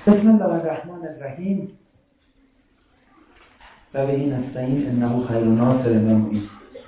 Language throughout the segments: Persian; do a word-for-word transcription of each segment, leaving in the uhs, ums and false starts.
بسم الله الرحمن الرحیم و به این نستعین انه خیر ناصر و معین.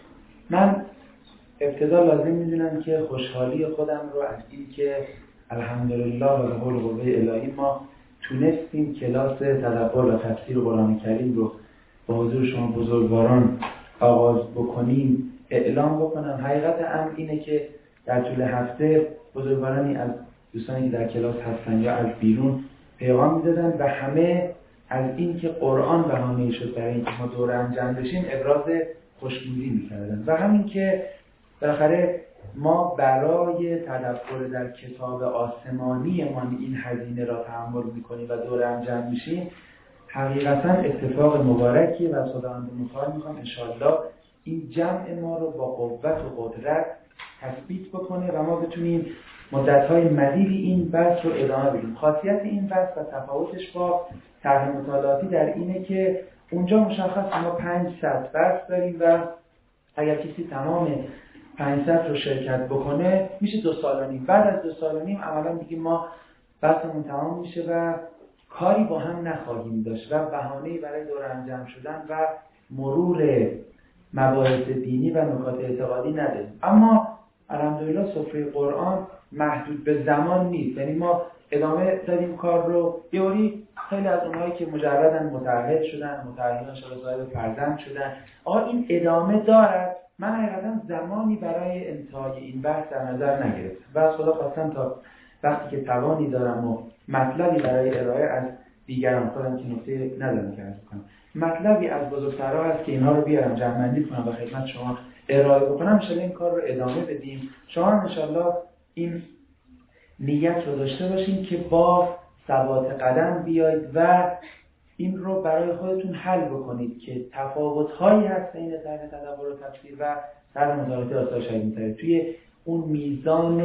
من ابتدا لازم میدونم که خوشحالی خودم رو از این که الحمدلله و به حول قوه الهی ما تونستیم کلاس تدبر و تفسیر قرآن کریم رو با حضور شما بزرگواران آغاز بکنیم اعلام بکنم. حقیقت امر اینه که در طول هفته بزرگوارانی از دوستانی که در کلاس هستن یا از بیرون پیغام میدادن و همه از این که قرآن بهانه شد برای اینکه ما دوره هم جمع بشیم ابراز خوشنودی میکردن و همین که بالاخره ما برای تدبر در کتاب آسمانی ما این هزینه را تحمل میکنیم و دوره هم جمع میشیم، حقیقتا اتفاق مبارکی و از خداوند متعال میخوام انشاءالله این جمع ما رو با قوت و قدرت تثبیت بکنه و ما بتونیم مدت‌های مدیدی این بحث رو ادامه بدیم. خاصیت این بحث و تفاوتش با طرح مطالعاتی در اینه که اونجا مشخص ما پنج سطح بحث داریم و اگر کسی تمام پنج سطح رو شرکت بکنه میشه دو سال و نیم. بعد از دو سال و نیم عملا میگیم ما بحثمون تمام میشه و کاری با هم نخواهیم داشت و بهانه‌ای برای دور هم جمع شدن و مرور مباحث دینی و نکات اعتقادی نداریم. اما الحمدلله سفره قرآن محدود به زمان نیست، یعنی ما ادامه دادیم کار رو. یوری خیلی از اونهایی که مجردن متعهد شدن، متعهدان شده صاحب فرزند شدن، آقا این ادامه دارد. من حقیقتا زمانی برای انتهای این بحث در نظر نگرفتم و از خدا خواستم تا وقتی که توانی دارم و مطلبی برای ارائه از دیگران، خودم که نکته ندارم که عرض کنم، مطلبی از بزرگترها هست که اینها رو بیارم جمع‌بندی کنم و خدمت شما ارائه بکنم. انشالله این کار رو ادامه بدیم. شما انشالله این نیت رو داشته باشین که با ثبات قدم بیاید و این رو برای خودتون حل بکنید که تفاوت‌هایی هست بین طرح تدبر و تفسیر و طرح مطالعاتی آثار شهید مطهری توی اون میزان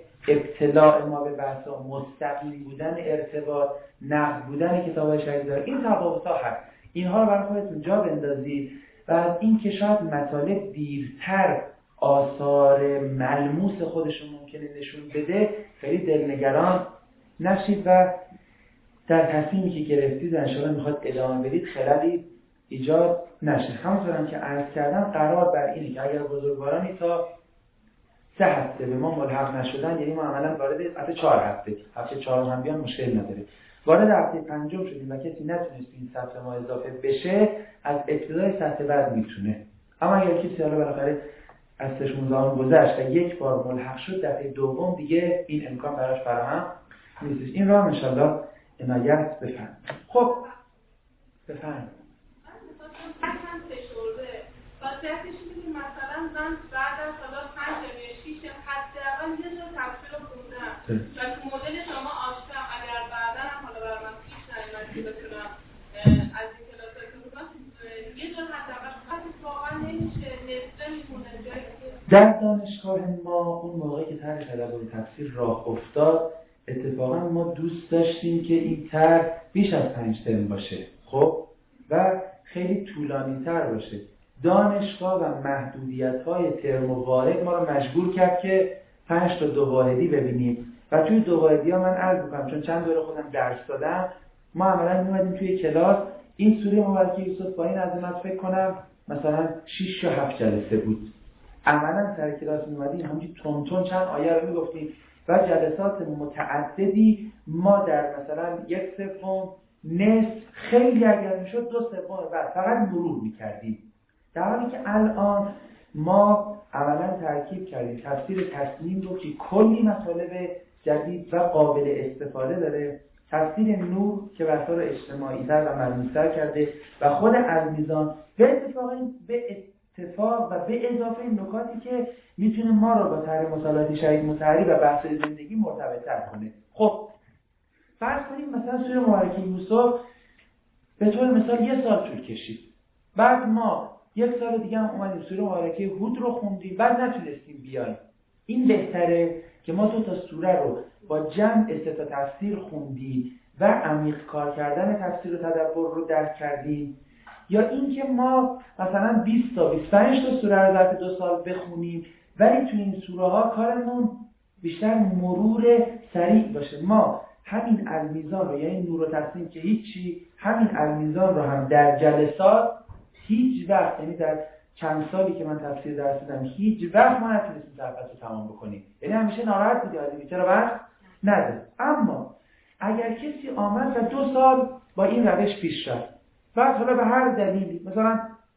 ابتلاع ما به بحث‌ها، مستقیم بودن ارتباط، نقد بودن کتاب‌های شهید داره. این تفاوت‌ها هست، اینها رو برای خودتون جا بندازید و از این که شاید مطالب دیرتر آثار ملموس خودشون ممکنه نشون بده خیلی دلنگران نشید و در تصمیمی که گرفتید انشاءالله میخواد ادامه بدید خللی ایجاد نشه. همونطور هم که عرض کردم قرار بر اینه که اگر بزرگوارانی تا سه هفته به ما ملحق نشدن، یعنی ما عملا وارد هفته چهار هفته هفته چهار هم بیان مشکل نداره، وارد هفته پنجم شدیم و کسی نتونست این سطح ما اضافه بشه، از ابتدای سطح بعد میتونه. اما اگر کسی حالا بالاخره از سه زمان گذشت و یک بار ملحق شد، دفعه دوم دیگه این امکان براش فراهم نیستش. این رو هم انشالله عنایت بفرمایید. خب بفرمایید. خاصیتش اینه که مثلا من بعد از حالا پنج یا شیش حداقل یه جور تفسیر رو خوندم و تو مدل شما آشنام. اگر بعدا هم حالا برای من پیش نیامد که بتونم از این کلاس‌ها که خوندم یه جور حداقل خاصی واقعا نمیشه، نصفه میمونه جایی که در دانشگاه ما اون موقعی که طرح تدبر و تفسیر راه افتاد اتفاقا ما دوست داشتیم که این طرح بیش از پنج ترم باشه، خب، و خیلی طولانی تر باشه. دانشگاه و محدودیت‌های ترم و وارد ما رو مجبور کرد که پنج تا دو واحدی ببینیم و توی دو واحدی ها من عرض می‌کنم چون چند دوره خودم درس دادم، ما عملاً می‌اومدیم توی کلاس این سوره مبارکه یوسف با این عظمت فکر کنم مثلا شش یا هفت جلسه بود. عملاً سر کلاس می‌اومدیم همینجوری تون تون چند آیه رو می‌گفتیم و جلسات متعددی ما در مثلا یک سوم، نصف، خیلی اگر می‌شد دو سوم بعد فقط مرور می‌کردیم. در حالی که الان ما عملاً ترکیب کردیم تفسیر تصمیم رو که کلی مطالب جدید و قابل استفاده داره، تفسیر نور که بحثا رو اجتماعی‌تر و ملموس‌تر کرده و خود المیزان به اتفاق به اتفاق و به اضافه نکاتی که میتونه ما رو با طرح مطالعاتی شهید مطهری و بحث زندگی مرتبط‌تر کنه. خب فرض کنیم مثلا سوره مبارکه یوسف به طور مثال یه سال طول کشید، بعد ما یک سال دیگه هم اومدیم سوره مبارکه هود رو خوندیم، بعد نتونستیم بیایم. این بهتره که ما دو تا سوره رو با جمع سه تا تفسیر خوندیم و عمیق کار کردن تفسیر و تدبر رو درک کردیم، یا اینکه ما مثلا بیست تا بیست و پنج تا سوره رو در دو سال بخونیم ولی تو این سوره ها کارمون بیشتر مرور سریع باشه. ما همین المیزان رو، یعنی نور و تصمیم که هیچی، همین المیزان رو هم در جلسات هیچ وقت، یعنی در چند سالی که من تفسیر درس دادم هیچ وقت ما نتونستیم صفحه رو تمام بکنیم. یعنی همیشه ناراحت بودی آدمی چرا وقت نداره. اما اگر کسی آمد و دو سال با این روش پیش رفت، بعد حالا به هر دلیلی مثلا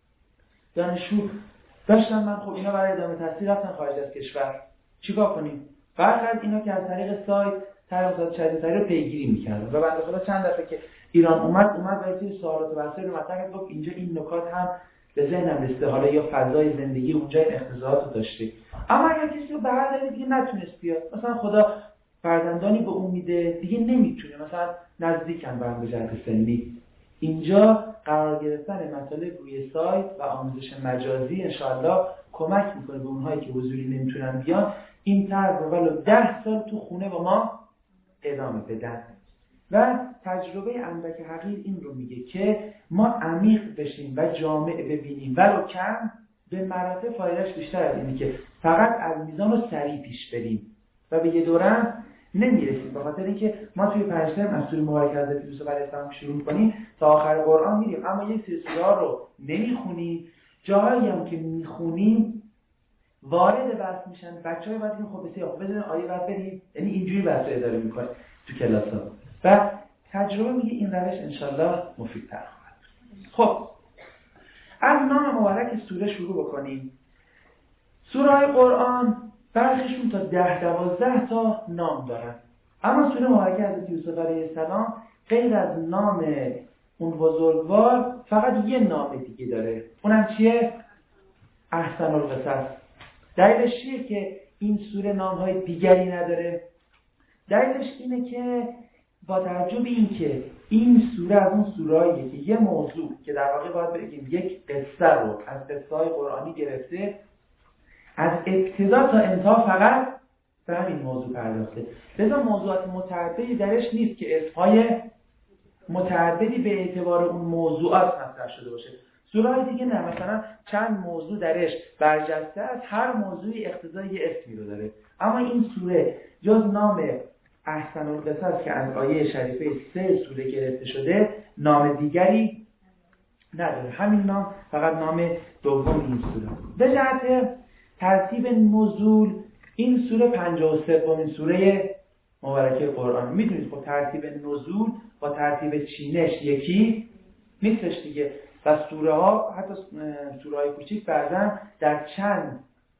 دانشجو داشتن، من خب اینا برای ادامه تحصیل رفتن خارج از کشور، چیکار کنیم؟ بعد اینا که از طریق سایت طرح شدیدتری رو پیگیری می‌کردن و بعد خلاص چند دفعه که ایران اومد اومد و یه سوالات و بحثای رو مطرح کرد، گفت اینجا این نکات هم به ذهنم رسیده، حالا یا فضای زندگی اونجا این اختزاعات رو داشته. اما اگر کسی رو به هر دلیل دیگه نتونست بیاد، مثلا خدا فرزندانی به اون میده دیگه نمیتونه، مثلا نزدیکن به هم به جهت سنی، اینجا قرار گرفتن مطالب روی سایت و آموزش مجازی انشاءالله کمک میکنه به اونهایی که حضوری نمیتونن بیان این طرح رو ولو ده سال تو خونه با ما ادامه بدن. و تجربه اندک حقیر این رو میگه که ما عمیق بشیم و جامع ببینیم ولو کم، به مراتب فایدهش بیشتر از اینه که فقط از میزان رو سریع پیش بریم و به یه دورم نمیرسیم. به خاطر اینکه ما توی پنج ترم از سوره مبارکه حضرت یوسف علیه السلام شروع کنیم تا آخر قرآن میریم، اما یه سری سوره رو نمیخونیم، جاهایی هم که میخونیم وارد بحث میشن، بچه‌ها بعد این خب بسیار خب بزنین آیه بعد بریم، یعنی اینجوری بحث اداره میکنه تو کلاس‌ها و تجربه میگه این روش انشالله مفیدتر خواهد. خب از نام مبارک سوره شروع بکنیم. سوره‌های قرآن برخیشون تا ده دوازده تا نام دارن، اما سوره مبارکه حضرت یوسف علیه السلام غیر از نام اون بزرگوار فقط یه نام دیگه داره، اونم چیه؟ احسن القصص. دلیلش چیه که این سوره نام‌های دیگری نداره؟ دلیلش اینه که با توجه به این که این سوره از اون سوره‌ایه که یه موضوع که در واقع باید بگیم یک قصه رو از قصه‌های قرآنی گرفته، از ابتدا تا انتها فقط به همین موضوع پرداخته، لذا موضوعات متعددی درش نیست که اسم‌های متعددی به اعتبار اون موضوعات مطرح شده باشه. سوره‌های دیگه نه، مثلا چند موضوع درش برجسته است، هر موضوعی اقتضای یه اسمی رو داره، اما این سوره جز نام احسن القصص که از آیه شریفه سه سوره گرفته شده نام دیگری نداره، همین نام فقط نام دوم این سوره. به جهت ترتیب نزول این سوره پنجاه و سومین سوره مبارکه قرآن. میدونید خب ترتیب نزول با ترتیب چینش یکی نیستش دیگه و سوره ها حتی سوره های کوچیک بعضا در چند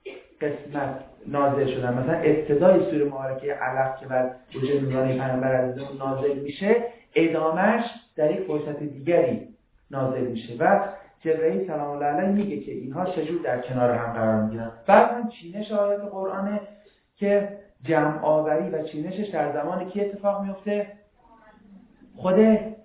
قسمت نازل شدن. مثلا ابتدای سوره مبارکه علق که بر وجه نورانی پیامبر عزیزمون نازل میشه، ادامهش در یک فرصت دیگری نازل میشه و جبرئیل سلام الله علیه میگه که اینها چجور در کنار هم قرار میگیرن. بعضا چینش آیات قرآنه که جمع آوری و چینشش در زمان کی اتفاق میفته؟ خود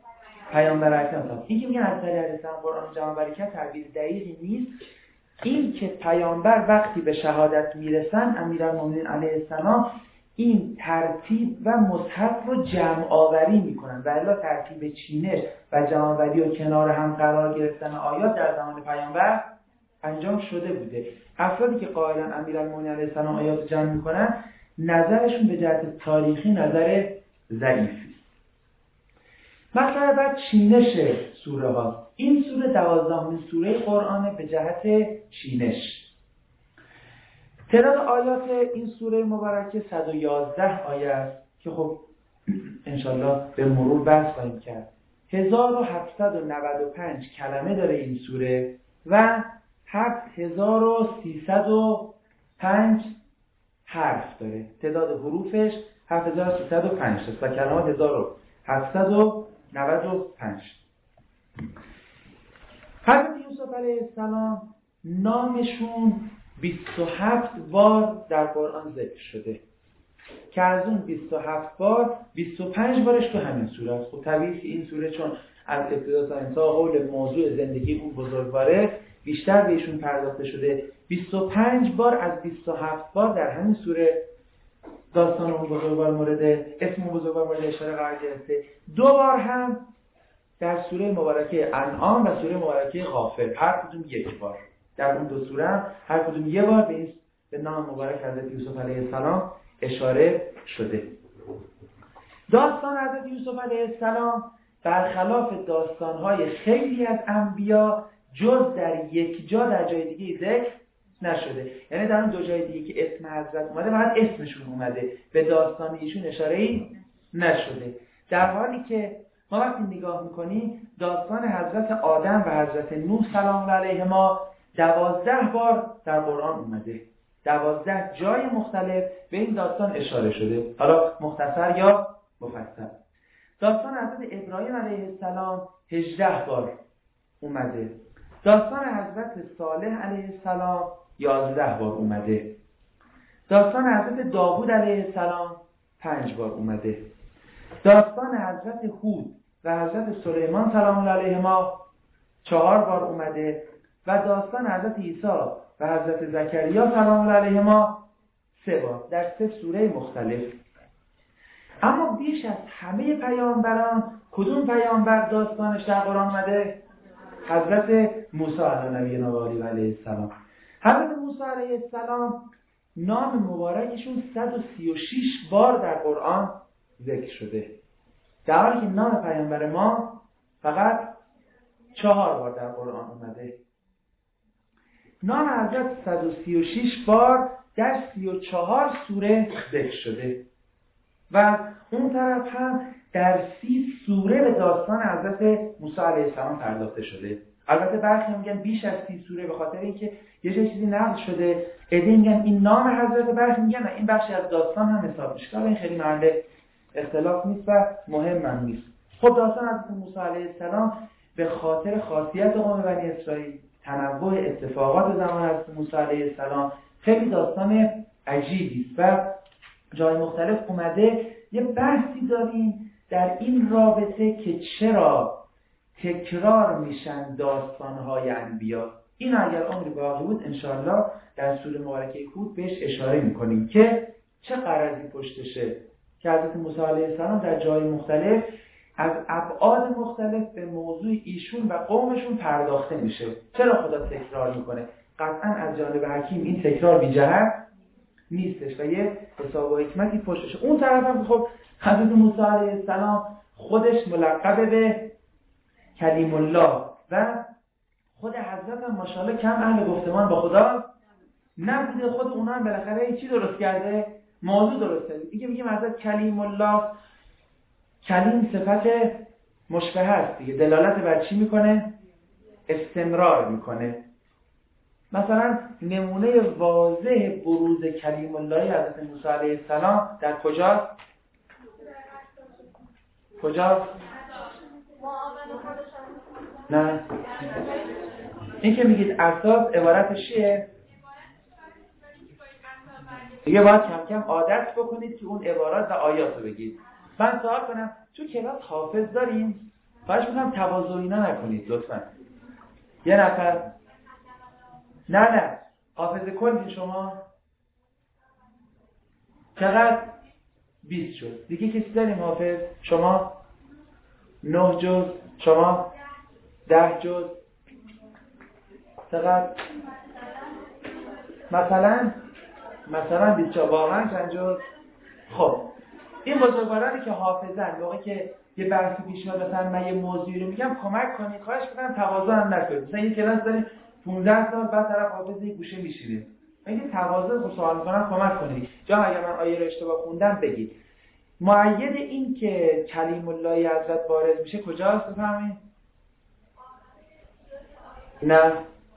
پیامبر اکرم. این که میگن از طریق السلام قرآن جمع آوری کرد تعبیر دقیقی نیست. این که پیامبر وقتی به شهادت میرسن امیرالمومنین علیه السلام این ترتیب و مصحف رو جمع آوری میکنن و الا ترتیب چینش و جمع آوری و کنار هم قرار گرفتن آیات در زمان پیامبر انجام شده بوده. افرادی که قائلن امیرالمومنین علیه السلام آیات جمع میکنن نظرشون به جهت تاریخی نظر ضعیفی. مثلا بعد چینش سوره ها. این سوره دوازدهمین سوره قرآن به جهت چینش. تعداد آیات این سوره مبارکه صد و یازده آیه است که خب انشالله به مرور بحث خواهیم کرد. هزار و هفتصد و نود و پنج کلمه داره این سوره و هفت هزار و سیصد و پنج حرف داره. تعداد حروفش هفت هزار و سیصد و پنج است و کلمات هزار و هفتصد و نود و پنج. حضرت یوسف علیه السلام نامشون بیست و هفت بار در قرآن ذکر شده که از اون بیست و هفت بار بیست و پنج بارش تو همین سوره است. خب طبیعی که این سوره چون از ابتدا تا انتها حول موضوع زندگی اون بزرگواره بیشتر بهشون پرداخته شده. بیست و پنج بار از بیست و هفت بار در همین سوره داستان اون بزرگوار مورد اسم اون بزرگوار مورد اشاره قرار گرفته. دو بار هم در سوره مبارکه انعام و سوره مبارکه غافر، هر کدوم یک بار. در اون دو سوره هم هر کدوم یک بار به این به نام مبارک حضرت یوسف علیه السلام اشاره شده. داستان حضرت یوسف علیه السلام برخلاف داستانهای خیلی از انبیا جز در یک جا در جای دیگه ذکر نشده. یعنی در اون دو جای دیگه که اسم حضرت اومده فقط اسمشون اومده، به داستان ایشون اشاره‌ای نشده. در حالی که ما وقتی نگاه میکنیم داستان حضرت آدم و حضرت نوح سلام الله علیهما دوازده بار در قرآن اومده، دوازده جای مختلف به این داستان اشاره شده، حالا مختصر یا مفصل. داستان حضرت ابراهیم علیه السلام هجده بار اومده، داستان حضرت صالح علیه السلام یازده بار اومده، داستان حضرت داوود علیه السلام پنج بار اومده، داستان حضرت هود و حضرت سلیمان سلام الله علیهما چهار بار اومده و داستان حضرت عیسی و حضرت زکریا سلام الله علیهما سه بار در سه سوره مختلف. اما بیش از همه پیامبران کدوم پیامبر داستانش در قرآن اومده؟ حضرت موسی علیه نبینا و علیه السلام. حضرت موسی علیه السلام نام مبارکشون صد و سی و شش بار در قرآن ذکر شده، در حالی که نام پیامبر ما فقط چهار بار در قرآن اومده. نام حضرت صد و سی و شش بار در سی و چهار سوره ذکر شده و اون طرف هم در سی سوره به داستان حضرت موسی علیه السلام پرداخته شده. البته برخی میگن بیش از سی سوره به خاطر اینکه یه جای چیزی نقل شده، عده میگن این نام حضرت، برخی میگن این بخشی از داستان هم حساب میشه. این خیلی محل اختلاف نیست و مهم هم نیست. خب داستان حضرت موسی علیه السلام به خاطر خاصیت قوم بنی اسرائیل، تنوع اتفاقات زمان حضرت موسی علیه السلام خیلی داستان عجیبی است و جای مختلف اومده. یه بحثی داریم در این رابطه که چرا تکرار میشن داستان‌های انبیا. این اگر عمری باقی بود انشاءالله در سوره مبارکه هود بهش اشاره میکنیم که چه غرضی پشتشه که حضرت موسی علیه السلام در جای مختلف از ابعاد مختلف به موضوع ایشون و قومشون پرداخته میشه. چرا خدا تکرار میکنه؟ قطعا از جانب حکیم این تکرار بی جهت نیستش و یه حساب و حکمتی پشتشه. اون طرف هم خب حضرت موسی علیه السلام خودش ملقب به کلیم الله و خود حضرت هم ماشاءالله کم اهل گفتمان با خدا نبوده. خود اونا هم بالاخره چی درست کرده؟ موضوع درست کرده. دیگه میگیم حضرت کلیم الله، کلیم صفت مشبه است دیگه، دلالت بر چی میکنه؟ استمرار میکنه. مثلا نمونه واضح بروز کلیم الله حضرت موسی علیه السلام در کجاست؟ کجاست؟ نه این که میگید اساس عبارتش چیه؟ دیگه باید کم کم عادت بکنید که اون عبارات و آیات رو بگید. من سوال کنم تو کلاس حافظ داریم؟ خواهش میکنم تواضع اینا نکنید لطفا. یه نفر نه نه حافظ کلی شما چقدر؟ بیست شد. دیگه کسی داریم حافظ؟ شما نه جز، شما ده جز، چقدر؟ مثلا مثلا بیست جا واقعا چند جز؟ خب این بزرگوارانی که حافظن موقعی که یه بحثی پیش میاد مثلا من یه موضوعی رو میگم کمک کنید، خواهش میکنم تواضع هم نکنید. مثلا یه کلاس داریم پانزده سال بعد طرف حافظ یک گوشه میشینه، اگه تواضع رو سوال میکنم کمک کنید. جا اگه من آیه رو اشتباه خوندم بگید. مؤید این که کلیم الله حضرت وارد میشه کجاست بفهمید؟ نه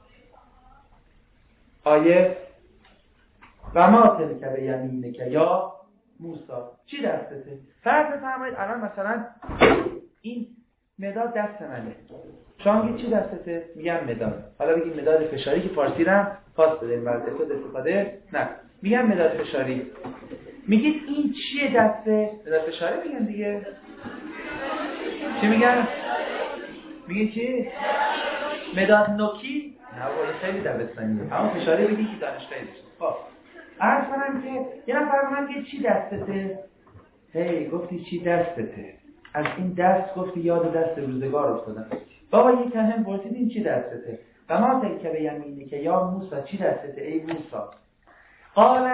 آیه و ما تلک بیمینک یا موسی، چی دستته؟ فرض بفرمایید الان مثلا این مداد دست منه، شما میگید چی دستته؟ میگم مداد. حالا بگید مداد فشاری که فارسی رو پاس بدیم بعد اصلا استفاده نه، میگم مداد فشاری. میگید این چیه دسته؟ مداد فشاری میگن دیگه. چی میگن؟ میگید چی؟ مداد نوکی؟ نه ولی خیلی دبستانیه، اما فشاری بگید که دانشگاهی بشه. خب عرض کنم که یه نفر من که چی دستته؟ هی گفتی چی دستته؟ از این دست گفتی یاد دست روزگار افتادم. بابا یک تنهم پرسید این چی دستته؟ و ما تلک بیمینک یا موسی، چی دستته ای موسی؟ قال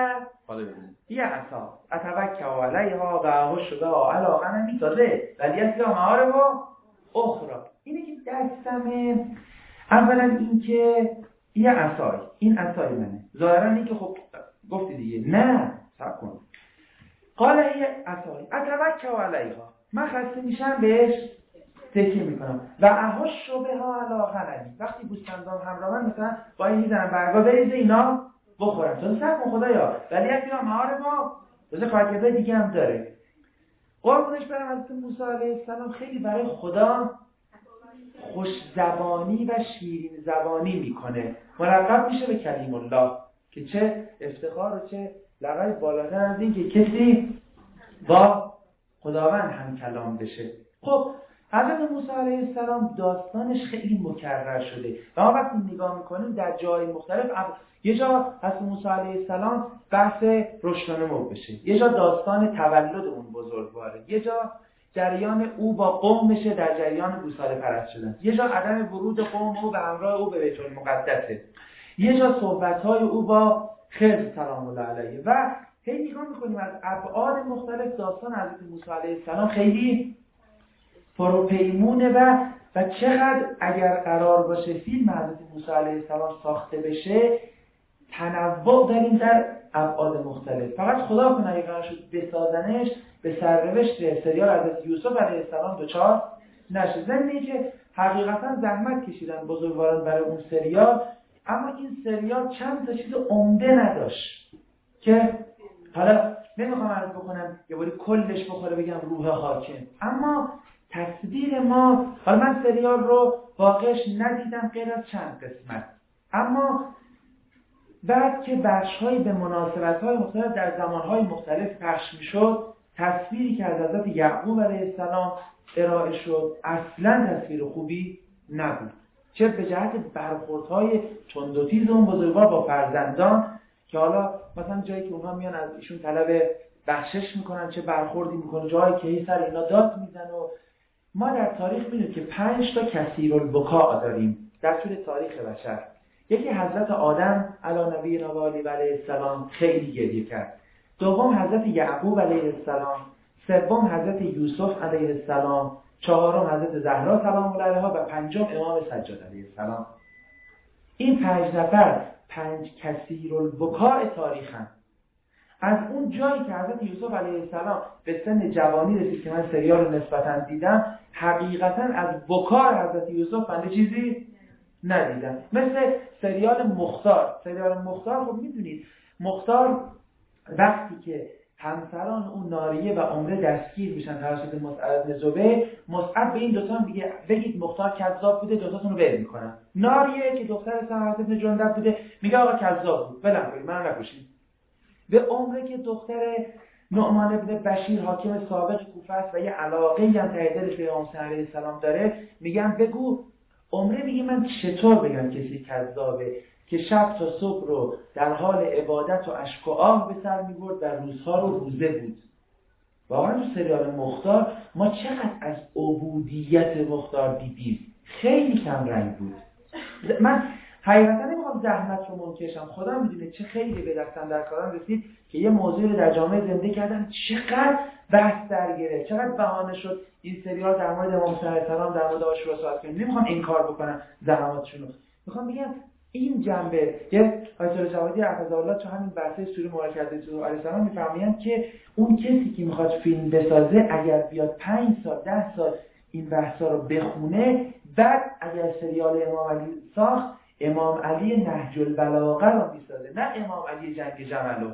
حالا ببینید یه عصا اتوکل علیها و اهش بها علی غنمی تازه ولیت یا معارف اخرى. اینه که دستمه. اولا این که یه عصای این عصای منه، ظاهرا این که خب گفتی دیگه نه صبر کن. قال هی عصای اتوکل علیها، من خسته میشم بهش تکیه میکنم و اهش بها علی غنمی، وقتی گوسفندان همراهن مثلا با این میزنم برگا بریزه اینا بخورم. تو صبر کن خدایا ولیت یا معارف روز کارکردهای دیگه هم داره. قربونش برم حضرت موسی علیه السلام خیلی برای خدا خوش زبانی و شیرین زبانی میکنه، ملقب میشه به کلیم الله که چه افتخار و چه لقب بالاتر از این که کسی با خداوند هم کلام بشه. خب حضرت موسی علیه السلام داستانش خیلی مکرر شده و ما وقتی نگاه میکنیم در جای مختلف یه جا حضرت موسی علیه السلام بحث رشد و نمو بشه، یه جا داستان تولد اون بزرگواره، یه جا جریان او با قومشه در جریان گوساله پرست شدن، یه جا عدم ورود قوم او به همراه او به بیت المقدسه، یه جا صحبت‌های او با خضر سلام الله علیه و هی نگاه می‌کنیم از ابعاد مختلف داستان حضرت موسی علیه السلام خیلی پروپیمونه و و چقدر اگر قرار باشه فیلم حضرت موسی علیه السلام ساخته بشه تنوع داریم در ابعاد مختلف. فقط خدا کنه اگه قرار شد بسازنش به سرنوشت سریال حضرت یوسف علیه السلام دوچار نشه. ضمنی که حقیقتا زحمت کشیدن بزرگواران برای اون سریال، اما این سریال چند تا چیز عمده نداشت که حالا نمیخوام عرض بکنم یه باری کلش بخوره بگم روح حاکم، اما تصویر ما، حالا من سریال رو واقعش ندیدم غیر از چند قسمت، اما بعد که بخش‌هایی به مناسبت‌های مختلف در زمان‌های مختلف پخش می‌شد، تصویری که از حضرت یعقوب علیه السلام ارائه شد اصلاً تصویر خوبی نبود، چه به جهت برخوردهای تند و تیز اون بزرگوار با فرزندان که حالا مثلا جایی که اونها میان از ایشون طلب بخشش میکنن چه برخوردی میکنه، جایی که هی سر اینا داد میزنه. و ما در تاریخ می‌بینیم که پنج تا کثیرالبکا داریم در طول تاریخ بشر. یکی حضرت آدم علی نبینا و علیه السلام خیلی گریه کرد، دوم حضرت یعقوب علیه السلام، سوم حضرت یوسف علیه السلام، چهارم حضرت زهرا سلام الله علیها و پنجم امام سجاد علیه السلام. این پنج نفر پنج کثیرالبکا تاریخن. از اون جایی که حضرت یوسف علیه السلام به سن جوانی رسید که من سریال رو نسبتاً دیدم، حقیقتاً از بکار حضرت یوسف بنده چیزی ندیدم. مثل سریال مختار. سریال مختار خب میدونید مختار وقتی که همسران اون ناریه و عمره دستگیر میشن توسط مصعب بن زبیر، مصعب به این دوتا هم دیگه بگید مختار کذاب بوده، دوتاتون رو ول میکنن. ناریه که دختر سمرة بن جندب بوده میگه آقا کذاب بود، ولم کنید من نکشید. به عمره که دختر نعمان بن بشیر حاکم سابق کوفه است و یه علاقه‌ای هم ته دلش به امام حسین علیه السلام داره، میگن بگو. عمره میگه من چطور بگم کسی کذابه که شب تا صبح رو در حال عبادت و اشک و آه به سر می‌برد و روزها رو روزه بود. واقعا تو سریال مختار ما چقدر از عبودیت مختار دیدیم، خیلی کم رنگ بود. من حقیقتا نمیخوام زحمت رو منکشم، خدا میدونه چه خیلی به دستم در کارم رسید که یه موضوع رو در جامعه زنده کردم، چقدر بحث در گرفت، چقدر بهانه شد این سریال در مورد امام حسین علیه السلام در مورد عاشورا صحبت کنیم. نمیخوام انکار بکنم زحماتشون رو، میخوام بگم این جنبه یه آیت الله جوادی حفظه الله تو همین بحث سوره مبارکه علیه السلام میفرمایند که اون کسی که میخواد فیلم بسازه اگر بیاد پنج سال ده سال این بحثا رو بخونه، بعد اگر سریال امام علی ساخت امام علی نهج البلاغه رو میسازه، نه امام علی جنگ جمل.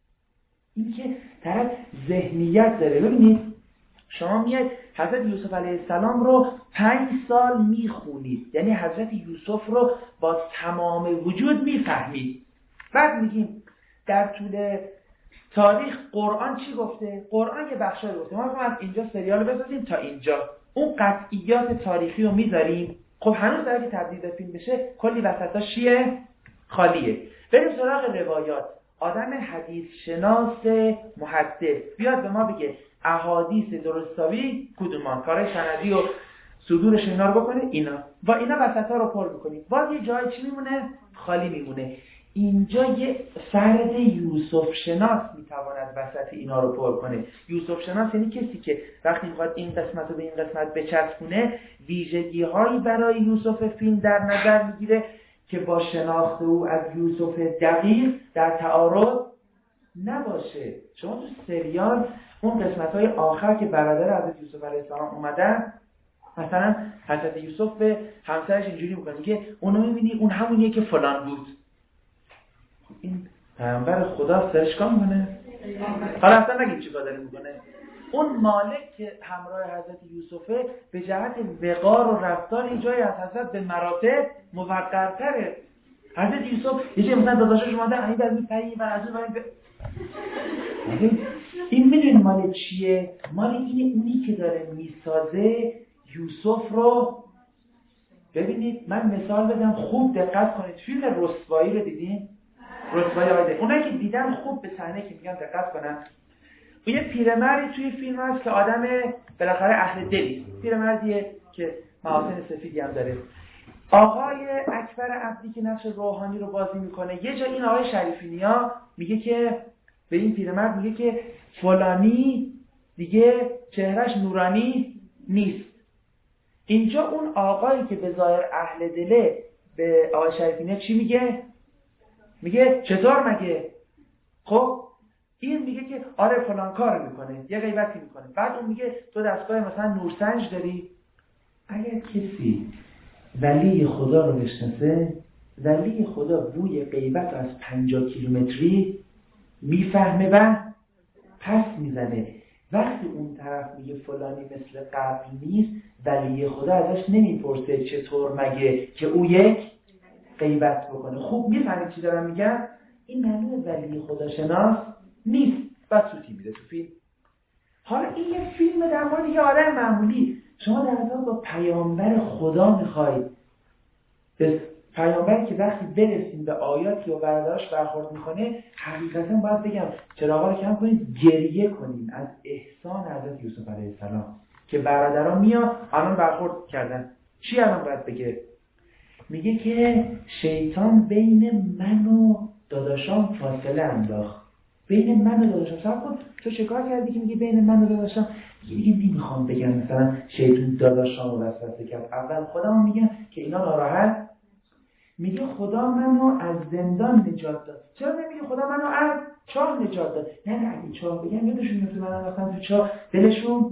این که طرف ذهنیت داره. ببینید شما میاد حضرت یوسف علیه السلام رو پنج سال میخونید، یعنی حضرت یوسف رو با تمام وجود میفهمید. بعد میگیم در طول تاریخ قرآن چی گفته؟ قرآن یه بخشایی گفته، ما میخوام از اینجا سریال بسازیم تا اینجا، اون قطعیات تاریخی رو میذاریم. خب هنوز در که تبدیل به فیلم بشه کلی وسطا شیه خالیه. بریم سراغ روایات. آدم حدیث شناس محدث بیاد به ما بگه احادیث درستاوی کدومان، کارای سندی و صدورش اینا رو بکنه، اینا با اینا وسطا رو پر میکنیم، باز یه جای چی میمونه؟ خالی میمونه. اینجا یه فرد یوسف شناس میتواند وسط اینا رو پر کنه. یوسف شناس یعنی کسی که وقتی میخواد این قسمت رو به این قسمت بچسبونه ویژگی هایی برای یوسف فیلم در نظر میگیره که با شناخت او از یوسف دقیق در تعارض نباشه. شما تو سریال اون قسمت های آخر که برادر حضرت یوسف علیه السلام اومدن، مثلا حضرت یوسف به همسرش اینجوری میکنه که اونو میبینی اون همونیه که فلان بود. این پیامبر خدا سرش کام میکنه؟ حالا اصلا نگید چی کار داره میکنه. اون مالک که همراه حضرت یوسفه به جهت وقار و رفتار این جای از حضرت به مراتب موقرتره. حضرت یوسف یه جایی مثلا داداشش اومده این در میپری و از اون ب... این میدونی مال چیه؟ مال اینه اونی که داره میسازه یوسف رو. ببینید من مثال بدم خوب دقت کنید. فیلم رسوایی رو دیدین؟ رسوایی آیده اونایی که دیدن خوب به صحنه که میگم دقت کنن. و یه پیرمردی توی فیلم هست که آدم بالاخره اهل دلی، پیرمردیه که محاسن سفیدی هم داره. آقای اکبر عبدی که نقش روحانی رو بازی میکنه یه جا این آقای شریفی نیا میگه که به این پیرمرد میگه که فلانی دیگه چهرش نورانی نیست. اینجا اون آقایی که به ظاهر اهل دله به آقای شریفی نیا چی میگه؟ میگه چطور مگه؟ خب این میگه که آره فلان کار میکنه، یه غیبتی میکنه. بعد اون میگه تو دستگاه مثلا نورسنج داری؟ اگر کسی ولی خدا رو بشناسه، ولی خدا بوی غیبت از پنجاه کیلومتری میفهمه و پس میزنه. وقتی اون طرف میگه فلانی مثل قبل نیست، ولی خدا ازش نمیپرسه چطور مگه که او یک غیبت بکنه. خوب میفهمید چی دارم میگم؟ این معنی ولی خدا شناس نیست. بس سوتی میده تو فیلم. حالا این یه فیلم در مورد یه آدم معمولی. شما در واقع با پیامبر خدا میخواید، به پیامبری که وقتی برسیم به آیاتی و برادرش برخورد میکنه، حقیقتا باید بگم چراغا رو کم کنید، گریه کنیم از احسان حضرت یوسف علیه السلام که برادران میاد الان برخورد کردن. چی الان باید بگه؟ میگه که شیطان بین من و داداشام فاصله انداخت. بین من و داداشم صبر کن، تو چه کار کردی که میگی بین من و داداشم؟ میگه نمیخوام بگم مثلا شیطان داداشام رو وسوسه کرد. اول خودم میگم که اینا ناراحت. میگه خدا منو از زندان نجات داد. چرا نمیگه خدا منو از چاه نجات داد؟ نه نه اگه چاه بگم یادشون میفته من انداختم تو چاه دلشون.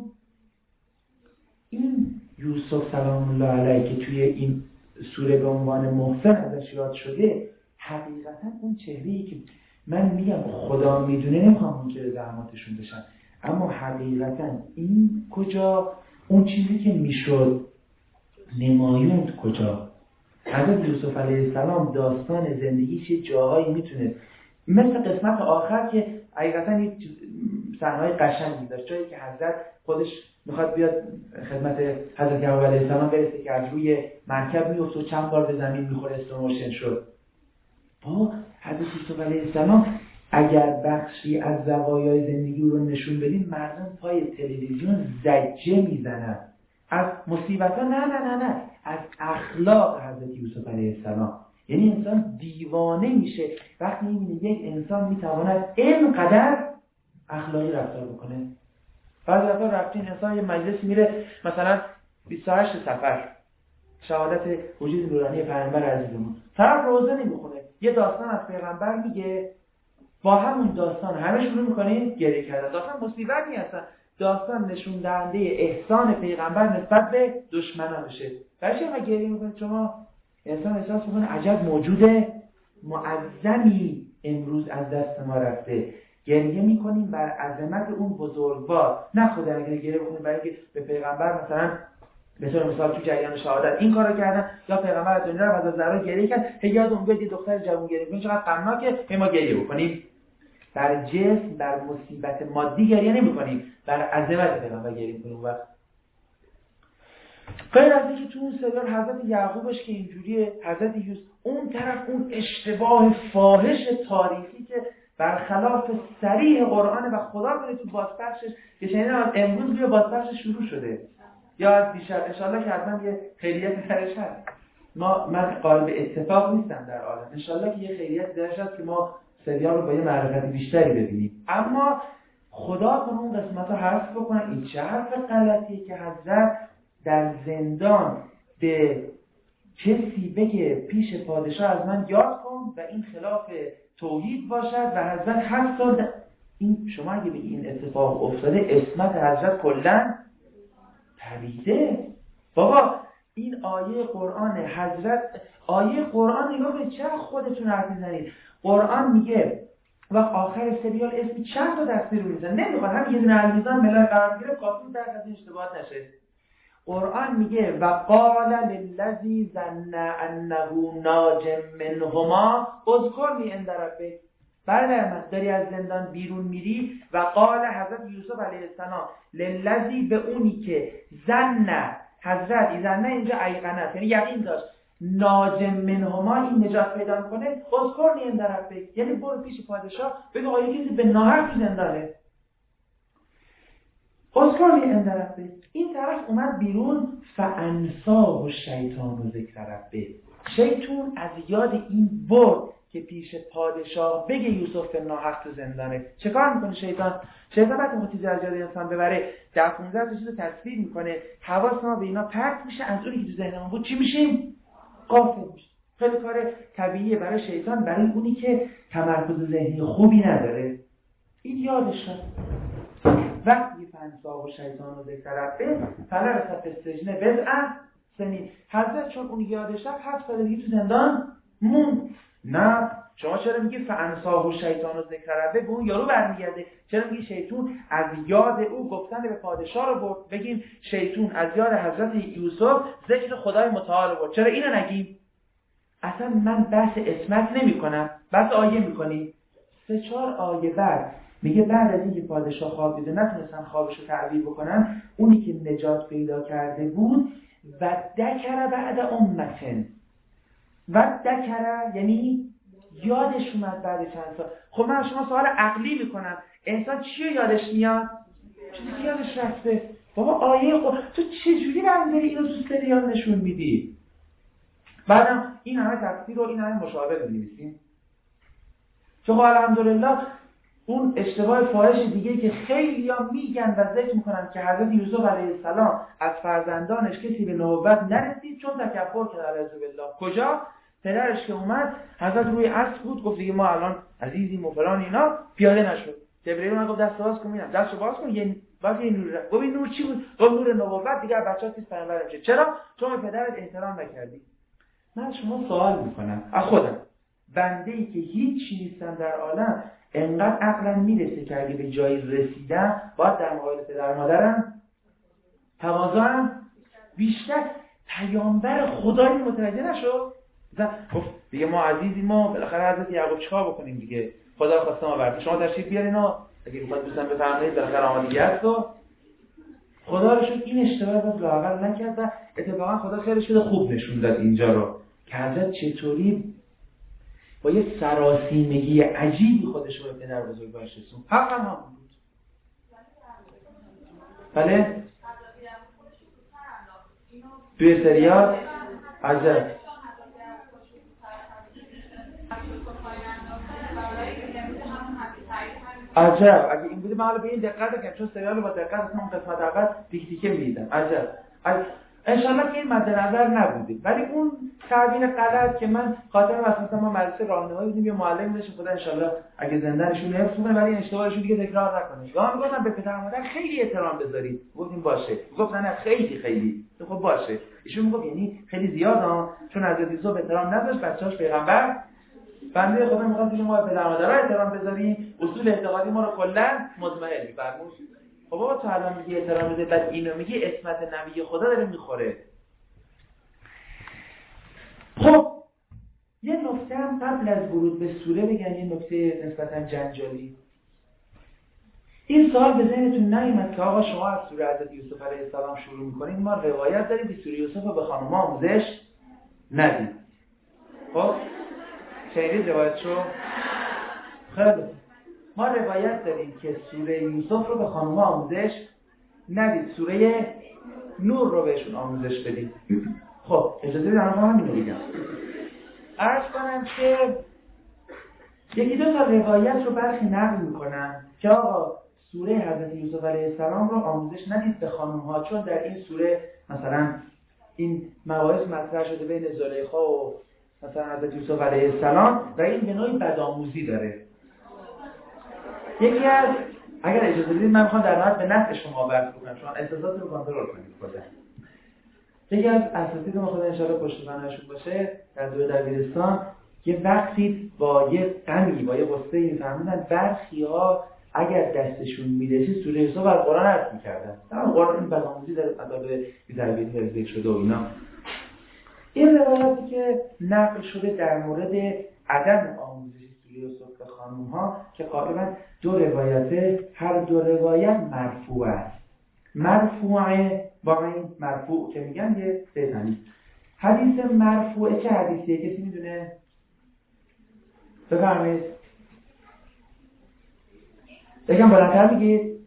این یوسف سلام الله علیه که توی این سوره به عنوان محسن ازش یاد شده، حقیقتا اون چهره‌ای که من میگم خدا میدونه، نمیخوام اونجا زحماتشون بشن، اما حقیقتا این کجا، اون چیزی که میشد نمایوند کجا. حضرت یوسف علیه السلام داستان زندگیش یه جاهایی میتونه مثل قسمت آخر که حقیقتا یه صحنه‌های قشنگی داشت، جایی که حضرت خودش میخواد بیاد خدمت حضرت یعقوب علیه السلام برسه که از روی مرکب میفته و چند بار به زمین میخوره، استروموشن شد. با حضرت یوسف علیه السلام اگر بخشی از زوایای زندگی رو نشون بدیم، مردم پای تلویزیون زجه میزنن از مصیبت‌ها. نه نه نه نه از اخلاق حضرت یوسف علیه السلام. یعنی انسان دیوانه میشه وقتی میبینه یک انسان میتواند اینقدر اخلاقی رفتار بکنه. بعضی وقتا رفتین انسان یه مجلس میره مثلا بیست و هشت سفر شهادت وجود نورانی پیامبر عزیزمون، طرف روزه نمیخونه، یه داستان از پیغمبر میگه، با همون داستان همه شروع میکنین گریه کردن. داستان مصیبتی هستن، داستان نشون دهنده احسان پیغمبر نسبت به دشمنانشه. برای چه ما گریه میکنید؟ شما انسان احساس میکنه عجب موجود معظمی امروز از دست ما رفته. گریه میکنیم بر عظمت اون بزرگوار، نه خدا اگه گریه بکنیم برای اینکه به پیغمبر مثلا به طور مثال تو جریان شهادت این کارو کردن یا پیغمبر از دنیا رو از زرا گریه کرد، هی یادمون بیاد دختر جوون گریه کنه چقدر غمناکه، هی ما گریه بکنیم. بر جسم، بر مصیبت مادی گریه نمی‌کنیم، بر عظمت پیغمبر گریه می‌کنیم. وقت غیر از اینکه تو اون سریال حضرت یعقوبش که اینجوریه، حضرت یوسف اون طرف اون اشتباه فاحش تاریخی که برخلاف صریح قرآن و خدا کنه تو بازپخشش که شنیدم از امروز بیا بازپخشش شروع شده یا از دیشب، انشالله که حتما یه خیلیت سرش هست. ما من قائل به اتفاق نیستم در عالم، انشالله که یه خیریت درش هست که ما سریال رو با یه معرفت بیشتری ببینیم، اما خدا کنه اون قسمت رو حذف بکنن. این چه حرف غلطیه که حضرت در زندان به کسی بگه پیش پادشاه از من یاد کن و این خلاف توحید باشد و حضرت هفت سال. این شما اگه بگی این اتفاق افتاده اسمت حضرت کلن پریده. بابا این آیه قرآن حضرت، آیه قرآن نگاه کنید چرا خودتون حرف میزنید. قرآن میگه و آخر سریال اسمی چند تا دستی رو میزن، نمیخواد هم یه دونه المیزان ملای قرار بگیره کافی در از این اشتباهات نشه. قرآن میگه و قال للذی ظن انه ناج منهما اذکرنی عند ربک. برادر من داری از زندان بیرون میری و قال حضرت یوسف علیه السلام للذی به اونی که ظن، حضرت ظن اینجا ایقنه یعنی یقین داشت ناج منهما این نجات پیدا کنه، اذکرنی عند ربک یعنی برو پیش پادشاه بگو آقا کسی به ناحق تو زندانه، اذکرنی عند ربک. این طرف اومد بیرون فانساه الشیطان و ذکر ربه، شیطان از یاد این برد که پیش پادشاه بگه یوسف به ناحق تو زندانه. چه کار میکنه شیطان؟ شیطان وقتی میخواد چیزی از یاد انسان ببره ده پانزده تا چیزو تصویر میکنه، حواس ما به اینا پرت میشه، از اونی که تو ذهنمون بود چی میشیم؟ غافل میشیم. خیلی کار طبیعیه برای شیطان، برای اونی که تمرکز ذهنی خوبی نداره. این یادش شد وقتی فانساه الشیطان و ذکر ربه فلبث فی السجن بضع سنین. حضرت چون اون یادش رفت هفت سال دیگه تو زندان موند. نه شما چرا میگی فانساه الشیطان و ذکر ربه به اون یارو برمیگرده؟ چرا میگی شیطان از یاد او گفتن به پادشاه رو برد؟ بگیم شیطان از یاد حضرت یوسف ذکر خدای متعال رو برد، چرا اینو نگیم؟ اصلا من بحث اسمت نمی کنم، بحث آیه میکنی. سه چهار آیه بعد میگه بعد از اینکه پادشاه خواب دیده نتونستن خوابش رو تعبیر بکنن، اونی که نجات پیدا کرده بود و دکر بعد امتن، و دکر یعنی یادش اومد بعد چند سال. خب من شما سوال عقلی میکنم، انسان چی یادش میاد؟ چیزی که یادش رفته. بابا آیه خب تو چجوری برداری اینو تو سریال نشون میدی؟ بعدم این همه تفسیر و این همه مشابه می‌نویسیم. چون الحمدلله اون اشتباه فاحش دیگه که خیلی‌ها میگن و ذکر میکنن که حضرت یوسف علیه السلام از فرزندانش کسی به نبوت نرسید چون تکبر کرد علیه بالله. کجا؟ پدرش که اومد حضرت روی اسب بود گفت دیگه ما الان عزیزیم و فلان اینا، پیاده نشد. جبرئیل اومد گفت دست باز کن میرم، دستو باز کن یه وقتی این نور رفت. گفت این نور چی بود؟ گفت نور نبوت. دیگه بچه‌ها کیس پیامبر میشه. چرا؟ چون به پدرت احترام نکردی. من شما سوال میکنم از خودم، بنده‌ای که هیچ چیزی نیستم در عالم انقدر عقلم میرسه که اگه به جایی رسیدم باید در مقابل پدر مادرم تواضعم بیشتر. پیامبر خدایی متوجه نشد؟ گفت دیگه ما عزیزیم، ما بالاخره حضرت یعقوب چیکار بکنیم دیگه، خدا خواسته ما برد شما تشریف بیارین و اگه میخواد دوستان بفرمایید بالاخره آمادگی هست و خدا رو شد این اشتباه باز لااقل نکرد و اتفاقا خدا خیرش بده خوب نشون داد اینجا رو که حضرت چطوری با یه سراسیمگی عجیبی خودش رو به پدر بزرگوارش رسون. حق هم هم بود. بله؟ توی سریال عجب عجب اگه این بوده من حالا به این دقت کنم چون سریال رو با دقت اصلا اون قسمت اول تیک تیکه میدیدم. عجب انشالله که این مد نظر نبوده، ولی اون تعبیر غلط که من خاطرم از مثلا ما مدرسه راهنمایی بودیم یه معلم داشت خدا انشالله اگه زنده نشون حفظ کنه ولی این اشتباهشون دیگه تکرار نکنه. گام میگفتم به پدر مادر خیلی احترام بذارید، گفتیم باشه، گفتن نه خیلی خیلی خب باشه. ایشون میگفت یعنی خیلی زیاد ها، چون حضرت یوسف احترام نداشت بچه‌اش پیغمبر، بنده خدا میخواد که ما به پدر مادرها احترام بذاریم، اصول اعتقادی ما رو کلا مطمئن می‌فرمایید. خب بابا تو الان میگی احترام بده بعد اینو میگی اسمت نبی خدا داره میخوره. خب یه نکته هم قبل از ورود به سوره بگن، یه نکته نسبتا جنجالی. این سوال به ذهنتون نیامد که آقا شما از سوره حضرت یوسف علیه السلام شروع میکنید، ما روایت داریم که سوره یوسف رو به خانم‌ها آموزش ندید. خب شنیدید روایتشو؟ خیلی ما روایت داریم که سوره یوسف رو به خانم‌ها آموزش ندید، سوره نور رو بهشون آموزش بدید. خب اجازه بدید الان همین رو بگم. عرض کنم که یکی دو تا روایت رو برخی نقل میکنن که آقا سوره حضرت یوسف علیه السلام رو آموزش ندید به خانم‌ها، چون در این سوره مثلا این مباحث مطرح شده بین زلیخا و مثلا حضرت یوسف علیه السلام و این به نوعی بدآموزی داره. یکی از اگر اجازه بدید من میخوام در نهایت به نفع شما بحث کنم، شما احساسات رو کنترل کنید خودتون. یکی از اساتید ما خدا ان شاء الله پشتیبانشون باشه در دوره دبیرستان یه وقتی با یه غمی با یه غصه‌ای می‌فهمیدن برخی‌ها اگر دستشون میرسید سوره یوسف از قرآن حرف می‌کردن. تمام قرآن این بدآموزی داره مطالب بی‌تربیتی ذکر شده و اینا. این روایتی که نقل شده در مورد عدم آموزش سوره یوسف به خانم‌ها که غالباً دو روایته، هر دو روایت مرفوع است. مرفوعه با این مرفوع که میگن یه سیدنی. حدیث مرفوعه چه حدیثیه کسی میدونه؟ بفرمایید. یکم بلندتر بگید.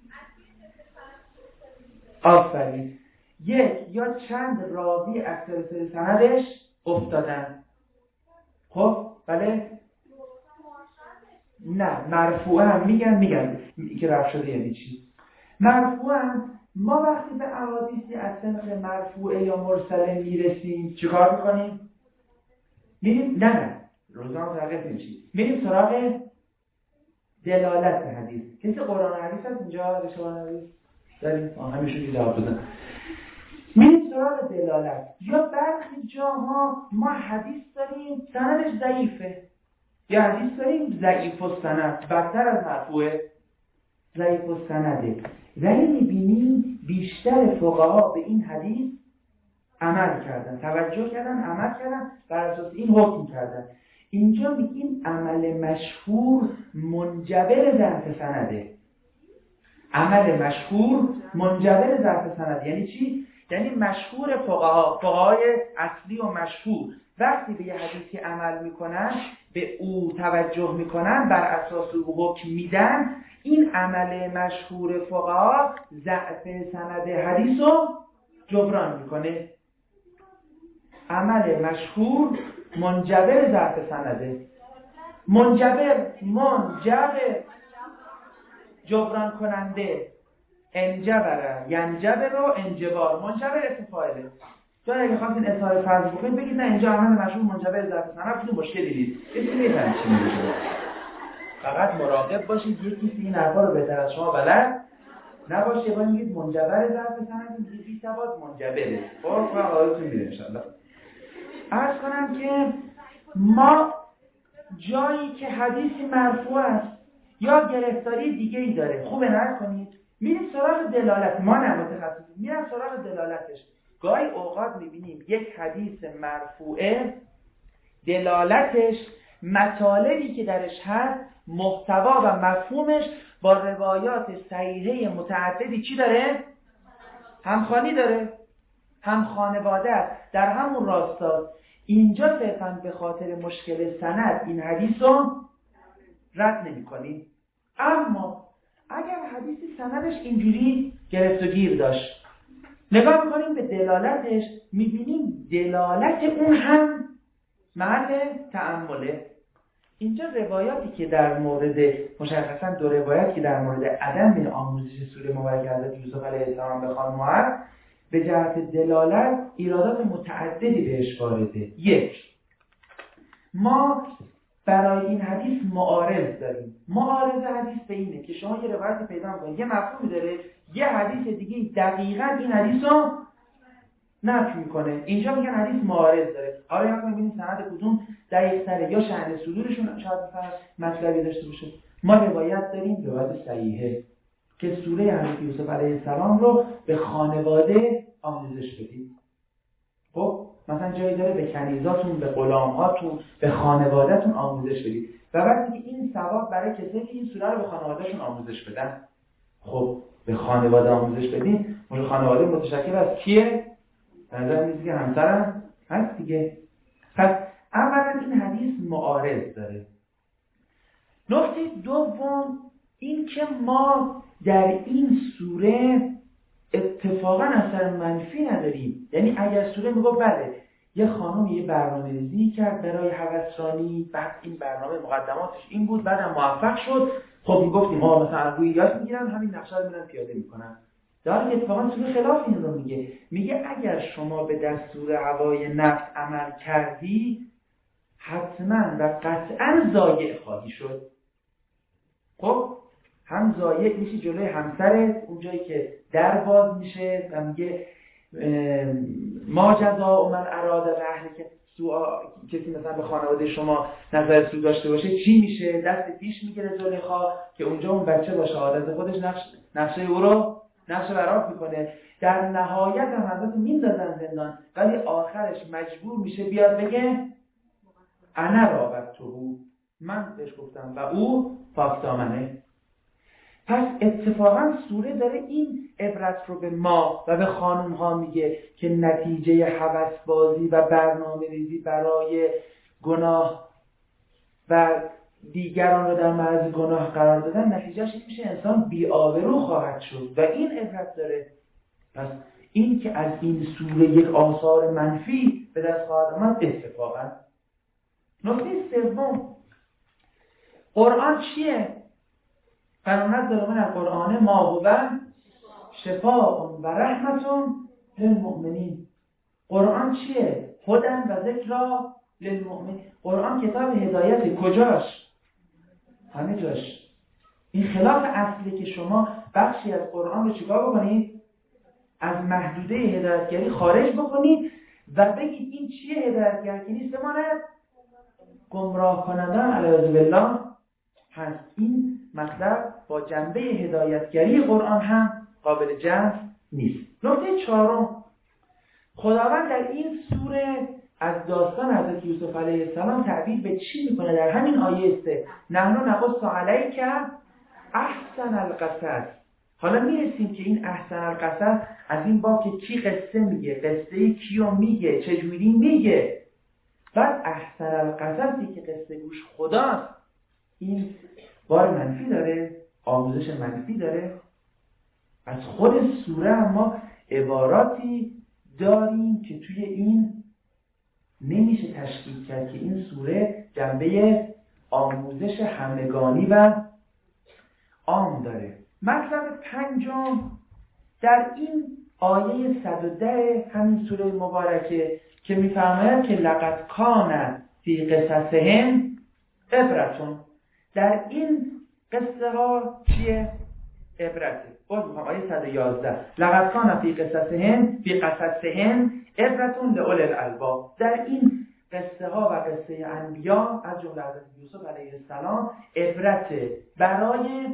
آفرین. یک یا چند راوی از سلسله سندش افتادن. خب بله؟ نه مرفوعه هم میگن میگن که رفت شده یعنی چی؟ مرفوعه هم ما وقتی به احادیثی از صنف مرفوعه یا مرسله میرسیم چیکار میکنیم؟ میریم نه نه روزان تغییر نمیشیم میریم سراغ دلالت حدیث. کسی قرآن حدیث هست اینجا رشوان حدیث؟ داریم؟ آه همیشون که جواب بدن. میریم سراغ دلالت. یا برخی جاها ما حدیث داریم سندش ضعیفه، یا حدیث داریم ضعیف السند، بدتر از مرفوعه ضعیف السنده، ولی میبینیم بیشتر فقها به این حدیث عمل کردن، توجه کردن، عمل کردن، بر اساس این حکم کردن. اینجا میگیم عمل مشهور منجبر ضعف سنده. عمل مشهور منجبر ضعف سنده یعنی چی؟ یعنی مشهور فقها، فقهای اصلی و مشهور وقتی به یه حدیثی عمل میکنن، به او توجه میکنن، بر اساس او حکم میدن، این عمل مشهور فقها ضعف سند حدیث رو جبران میکنه. عمل مشهور منجبر ضعف سنده. منجبر منجبر جبران کننده، انجبره ینجبر رو انجبار، منجبر اسم فاعله. چون اگه خواستین اظهار فرض بکنید بگید نه اینجا عمل مشهور منجبر ضعف سند بدون مشکلی نیست. کسی میفهمه چی میگه. فقط مراقب باشید یکی این حرفا رو بهتر از شما بلد نباشه. باید میگید منجبر ضعف سند، میگید بی ثبات منجبره. خب فقط حالتون میره ان شاء الله. عرض کنم که ما جایی که حدیثی مرفوع است یا گرفتاری دیگه ای داره خوب نقل کنید، میریم سراغ دلالت. ما نه متخصصیم، میریم سراغ دلالتش. گاهی اوقات میبینیم یک حدیث مرفوعه دلالتش، مطالبی که درش هست، محتوا و مفهومش با روایات صحیحه متعددی چی داره؟ همخوانی داره، هم خانواده است، در همون راستا. اینجا صرفاً به خاطر مشکل سند این حدیث رو رد نمی کنیم. اما اگر حدیثی سندش اینجوری گرفت و گیر داشت، نگاه میکنیم به دلالتش، میبینیم دلالت اون هم محل تأمله. اینجا روایاتی که در مورد مشخصاً دو روایت که در مورد عدم آموزش سوره مبارکه حضرت یوسف علیه السلام به خانم‌ها به جهت دلالت ایرادات متعددی بهش وارده. یک، ما برای این حدیث معارض داریم. معارض حدیث به اینه که شما یه روایتی پیدا می‌کنید، یه مفهومی داره، یه حدیث دیگه دقیقاً این حدیث رو نفی میکنه. اینجا میگن حدیث معارض داره. حالا یا می‌بینید سند کدوم دقیق‌تره یا شأن صدورشون شاید مطلبی داشته باشه. ما روایت داریم، روایت صحیحه که سوره حضرت یوسف علیه السلام رو به خانواده آموزش بدید. خب مثلا جایی داره به کنیزاتون، به غلام‌هاتون، به خانواده‌تون آموزش بدید. و بعد میگه این ثواب برای کسایی که این سوره رو به خانواده‌شون آموزش بدن. خب به خانواده آموزش بدین، اون خانواده متشکل از کیه؟ نظر میگه که همسرم هست دیگه. پس اولا این حدیث معارض داره. نکته دوم این که ما در این سوره اتفاقا اثر منفی نداریم. یعنی اگر سوره میگه بله یه خانم یه برنامه‌ریزی کرد برای هوسرانی، بعد این برنامه مقدماتش این بود، بعدم موفق شد، خب میگفتیم ها مثلا روی یاد میگیرن همین نقشه رو میرن پیاده میکنن. در حالی که اتفاقا سوره خلاف این رو میگه. میگه اگر شما به دستور هوای نفس عمل کردی حتما و قطعا ضایع خواهی شد. خب هم ضایع میشی جلوی همسرت، اونجایی که در باز میشه و میگه ما جزاء من اراد رحل، که سوء کسی مثلا به خانواده شما نظر سوء داشته باشه چی میشه؟ دست پیش میگیره زلیخا که اونجا اون بچه با شهادت خودش نقش نقشه او رو نقشه برآورد میکنه. در نهایت هم حضرت میندازن زندان، ولی آخرش مجبور میشه بیاد بگه انا راودتهو، من بهش گفتم و او پاکدامنه. پس اتفاقا سوره داره این عبرت رو به ما و به خانم ها میگه که نتیجه هوسبازی و برنامه ریزی برای گناه و دیگران رو در معرض گناه قرار دادن نتیجهش این میشه انسان بی‌آبرو خواهد شد و این عبرت داره. پس این که از این سوره یک آثار منفی به دست خواهد آمد اتفاقا. نکته سوم، قرآن چیه؟ فننزل من القرآن ما هو شفاء و رحمت للمؤمنین. قرآن چیه؟ هدی و ذکری للمؤمنین. قرآن کتاب هدایت، کجاش؟ همه جاش. این خلاف اصلی که شما بخشی از قرآن رو چیکار بکنید؟ از محدوده هدایتگری خارج بکنید و بگید این چیه؟ هدایتگری نیست، بماند گمراه کننده علیه بالله هست. این مطلب با جنبه هدایتگری قرآن هم قابل جمع نیست. نکته چهارم، خداوند در این سوره از داستان حضرت یوسف علیه السلام تعبیر به چی میکنه؟ در همین آیه است نحن نقص علیک احسن القصص. حالا میرسیم که این احسن القصص از این باب که کی قصه میگه، قصه کیو میگه، چجوری میگه. بعد احسن القصصی که قصه گوش خداست، این بار منفی داره، آموزش منفی داره. از خود سوره اما عباراتی داریم که توی این نمیشه تشکیل کرد که این سوره جنبه آموزش همگانی و عام داره. مطلب پنجم، در این آیه صد و ده همین سوره مبارکه که میفرماید که لقد کان فی قصصهم عبرتون، در این قصه ها چیه؟ عبرته. باز میخوام آیه صد و یازده لقد کان فی قصصهم فی قصصهم عبرتون لأولی الالباب، در این قصه ها و قصه انبیا از جمله حضرت یوسف علیه السلام عبرت برای،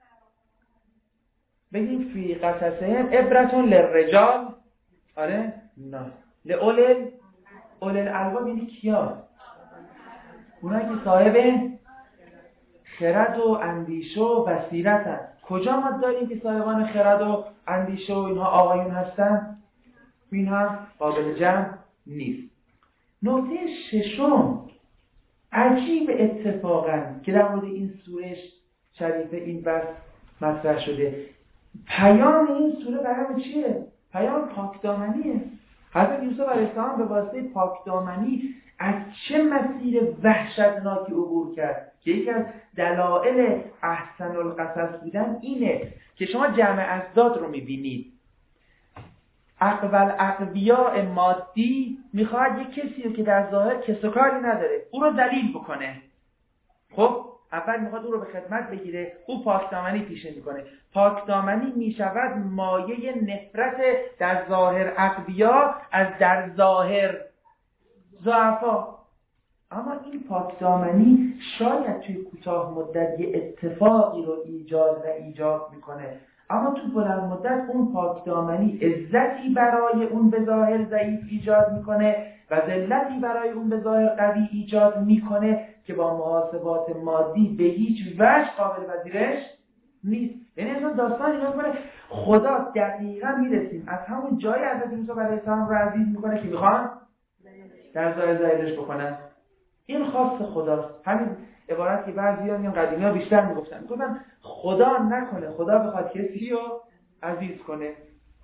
بگید فی قصصهم عبرتون للرجال، آره نه لأولی اولی الالباب. یعنی کیا؟ اونایی که صاحب خرد و اندیشه و بصیرت هست. کجا ما داریم که صاحبان خرد و اندیشه و اینها آقایون هستن؟ اینها قابل جمع نیست. نکته ششم، عجیب اتفاقا که در مورد این سوره شریفه این بحث مطرح شده، پیام این سوره پیام چیه؟ پیام پاکدامنیه. حضرت یوسف علیه السلام به واسطه پاکدامنی از چه مسیر وحشتناکی عبور کرد که یکی از دلایل احسن القصص بودن اینه که شما جمع ازداد رو میبینید. اقبل اقویاء مادی میخواد یک کسی رو که در ظاهر کس و کاری نداره او رو ذلیل بکنه. خب اول میخواد او رو به خدمت بگیره، او پاکدامنی پیشه میکنه. پاکدامنی میشود مایه نفرت در ظاهر اقویا از در ظاهر ضعفا. اما این پاکدامنی شاید توی کوتاه مدت یه اتفاقی رو ایجاد و ایجاب میکنه، اما تو بلند مدت اون پاکدامنی عزتی برای اون به ظاهر ضعیف ایجاد میکنه و ذلتی برای اون به ظاهر قوی ایجاد میکنه که با محاسبات مادی به هیچ وجه قابل پذیرش نیست. یعنی اصلا داستان اینا میکنه خدا دقیقا میرسیم از همون جای حضرت یوسف علیه السلام رو عزیز میکنه که میخوان در ظاهر ذلیلش بکنن. این خاص خداست. همین عبارت که بعضی‌ها میگن قدیمی‌ها بیشتر میگفتن، میگفتن خدا نکنه خدا بخواد کسی رو عزیز کنه.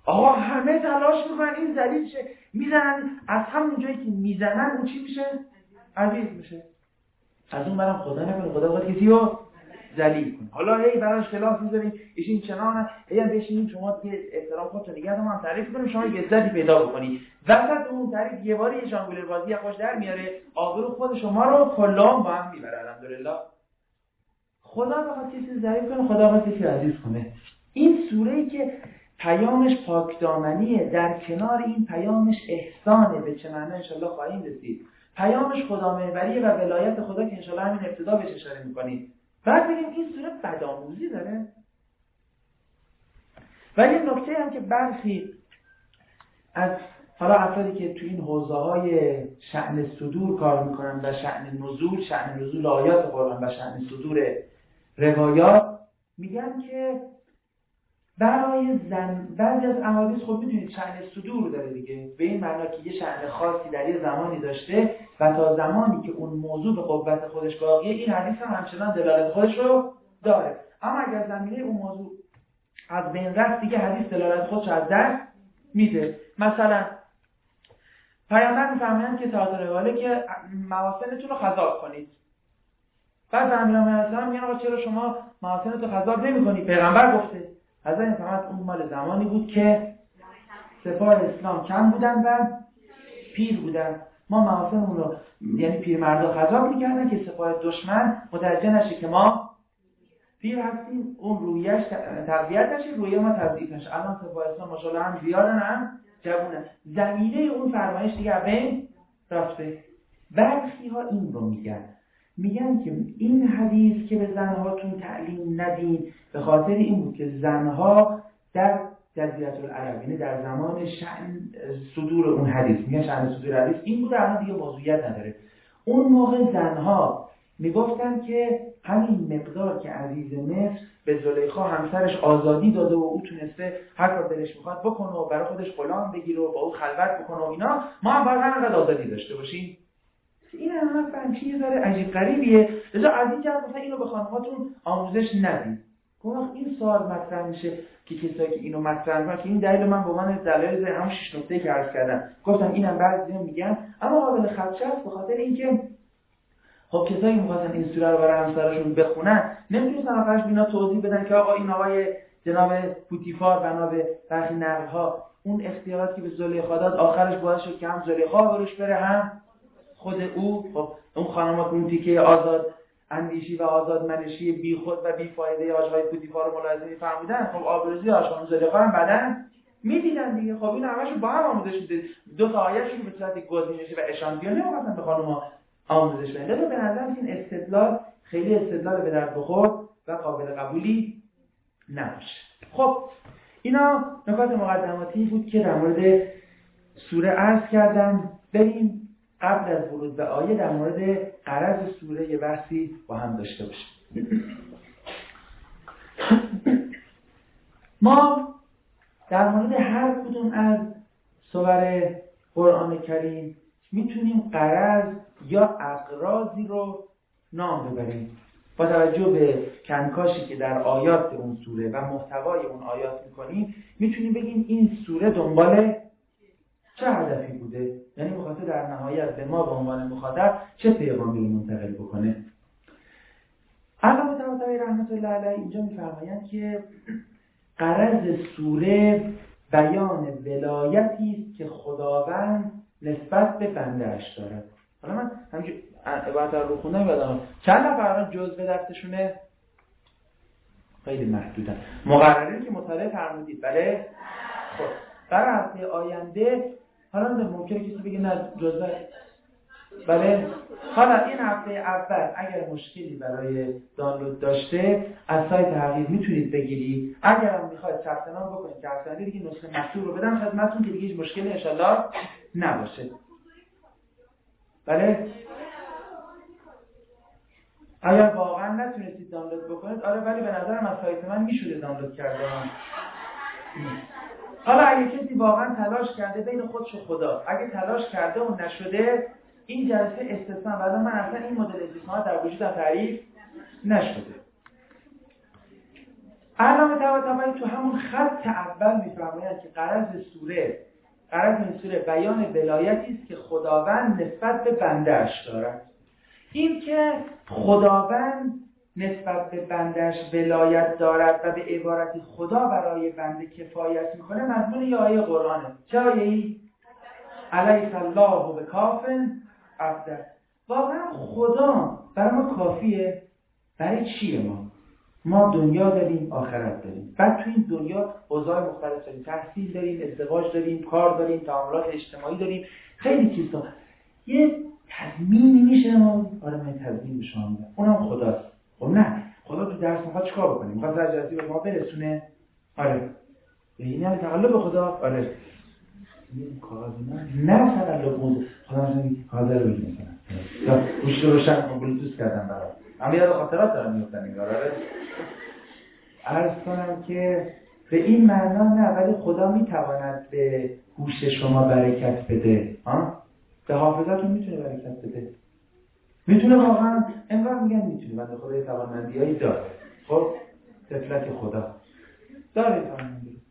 آقا همه تلاش میکنن این ذلیل شه، میزنن، از همون جایی که میزنن اون چی میشه؟ عزیز میشه. از اون برم خدا نکنه خدا باید کسی رو ذلیل کنه. حالا هی براش کلاس میذاریم ایشین چنانه، هی هم بشینیم شما یه احترام خودتون نگه دارم هم تعریف کنیم، شما یه عزتی پیدا بکنی. وسط اون تعریف یه باری یه ژانگولر بازی خوش در میاره، آبرو خود شما رو کلام با هم میبره. الحمدلله خدا بخواد کسی ذلیل کنه، خدا بخواد کسی عزیز کنه. این سوره‌ای که پیامش پاکدامنیه، در کنار این پیامش احسانه، به چه معنی انشالله خواهیم رسید. پیامش خدامحوریه و ولایت خدا که انشالله همین ابتدا بهش اشاره می‌کنیم. بعد بگیم این سوره بدآموزی داره. ولی یه نکته هم که برخی از حالا افرادی که تو این حوزه‌های شأن صدور کار می‌کنن و شأن نزول، شأن نزول آیات قرآن و شأن صدور روایات میگن که برای زن بعضی از احادیث خب میدونید شأن صدور داره دیگه، به این معنی که یه شأن خاصی در یه زمانی داشته و تا زمانی که اون موضوع به قوت خودش باقیه این حدیث هم همچنان دلالت خودش رو داره. اما اگر زمینه اون موضوع از بین رفت دیگه حدیث دلالت خودش از دست میده. مثلا پیامبر میفرمایند که تا روایه که محاسنتون رو خضاب کنید. بعد امیرالمومنین السلام میگن آقا چرا شما محاسنتون رو خضاب نمی‌کنید؟ پیغمبر گفته. حضرت محمد اون مال زمانی بود که سپاه اسلام کم بودن و پیر بودن. ما محاسنمون رو یعنی پیرمردا خضاب می‌کردن که سپاه دشمن متوجه نشه که ما پیر هستیم، اون رویش تقویت نشه، روی ما تضعیف نشه. الان سپاه اسلام ماشاءالله هم زیادن هم جوونن. زمینه اون فرمایش دیگه بین رفته. برخی ها این رو میگن میگن که این حدیث که به زنهاتون تعلیم ندین به خاطر این بود که زنها در جزیره العرب، یعنی در زمان شأن صدور اون حدیث، میگن شأن صدور حدیث این بود، الان دیگه موضوعیت نداره. اون موقع زنها میگفتن که همین مقدار که عزیز مصر به زلیخا همسرش آزادی داده و او تونسته هر کار دلش میخواد بکنه و برای خودش غلام بگیره و با او خلوت بکنه و اینا، ما هم باید همینقدر آزادی داشته باشیم. این هم فهمچی یه ذره عجیب غریبیه. لذا از این جهت مثلا اینو به خانماتون آموزش ندید. گفت این سوال مطرح میشه که کسایی که اینو مطرح میکنن که این دلیل من به عنوان دلایل همون شش نکته که عرض کردم گفتم اینم بعضیا میگن، اما قابل خدشه است به خاطر اینکه خب کسایی که می‌خواستن این سوره رو برای همسرشون بخونن نمی‌تونستن آخرش اینا توضیح بدن که آقا این آقای جناب پوتیفار بنا به برخی نقل‌ها اون اختیارات که به زلیخا داد آخرش باعث شد که هم زلیخا بروش بره هم خود او. خب اون خانم‌ها اون تیکه آزاد اندیشی و آزاد منشی بی خود و بی فایده آقای پوتیفار رو ملاحظه می‌فرمودن، خب آبروزی آشان زلیخا هم بعدن می‌دیدن دیگه. خب این همه‌شو با هم آموزش می‌دید. دو تا آیه‌شون به صورت گزینشی و اشانتیون نمی‌خواستن به خانم‌ها آموزش بدن. لذا به نظر این استدلال خیلی استدلال به درد بخور و قابل قبولی نباشه. خب اینا نکات مقدماتی بود که در مورد سوره عرض کردم. بریم قبل از ورود به آیه در مورد غرض سوره یه بحثی با هم داشته باشیم. ما در مورد هر کدوم از سور قرآن کریم میتونیم غرض یا اغراضی رو نام ببریم. با توجه به کنکاشی که در آیات اون سوره و محتوای اون آیات میکنیم میتونیم بگیم این سوره دنبال چه هدفی بوده، یعنی میخواسته در نهایت به ما به عنوان مخاطب چه پیغامی رو منتقل بکنه. علامه طباطبایی رحمت الله علیه اینجا میفرمایند که غرض سوره بیان ولایتی است که خداوند نسبت به بنده‌اش دارد. حالا من همینجور عبارت رو خوندم یادم چند نفر جزء دستشونه خیلی محدودن. مقررین که مطالعه فرمودید بله؟ خب برای هفته آینده حالا ممکنه کسی بگه نه جزء بله؟ حالا این هفته اول اگر مشکلی برای دانلود داشته از سایت حقیق میتونید بگیرید. اگر هم میخواید ثبت نام بکنید که اصلا دیگه نسخه مکتوب رو بدم خدمتتون که دیگه هیچ مشکلی ان شاءالله نباشه. بله؟ اگر واقعا نتونستید دانلود بکنید آره ولی به نظرم از سایت من میشوده دانلود کردن. حالا اگه کسی واقعا تلاش کرده بین خودش و خدا، اگه تلاش کرده و نشده این جلسه استثنا، بعد من اصلا این مدل استثنا در وجود تعریف نشده. علامه طباطبایی تو همون خط اول میفرمایند که غرض سوره غرض این سوره بیان ولایتی است که خداوند نسبت به بنده‌اش دارد. این که خداوند نسبت به بنده‌اش ولایت دارد و به عبارتی خدا برای بنده کفایت میکنه مضمون یه آیه قرآنه. چه آیه‌ای؟ الیس الله بکافٍ عبده. واقعا خدا برای ما کافیه؟ برای چیه ما؟ ما دنیا داریم، آخرت داریم. بعد تو این دنیا اوضاع مختلف داریم، تحصیل داریم، ازدواج داریم، کار داریم، تعاملات اجتماعی داریم، خیلی چیزا. یه تضمینی میشه ما، آره من تضمین به شما میدم، اونم خداست. خب نه، خدا تو درس میخواد چیکار بکنیم؟ میخواد زجرتی به ما برسونه؟ آره. یعنی هم تقلب خدا؟ آره. این کاغذ نه نه تقلب موضوع. خدا مثلا حاضر بگی مثلا. یا گوشی رو روشن کن، بلوتوث کردم برات. اما یاد خاطرات دارم میفتن انگار. آره. عرض کنم که به این معنا نه، ولی خدا میتواند به هوش شما برکت بده. ها؟ به حافظتون میتونه برکت بده. میتونه واقعا، انگار میگن میتونه، بنده خدای توانمندیایی داره. خب طفلک خدا داره توانمندی.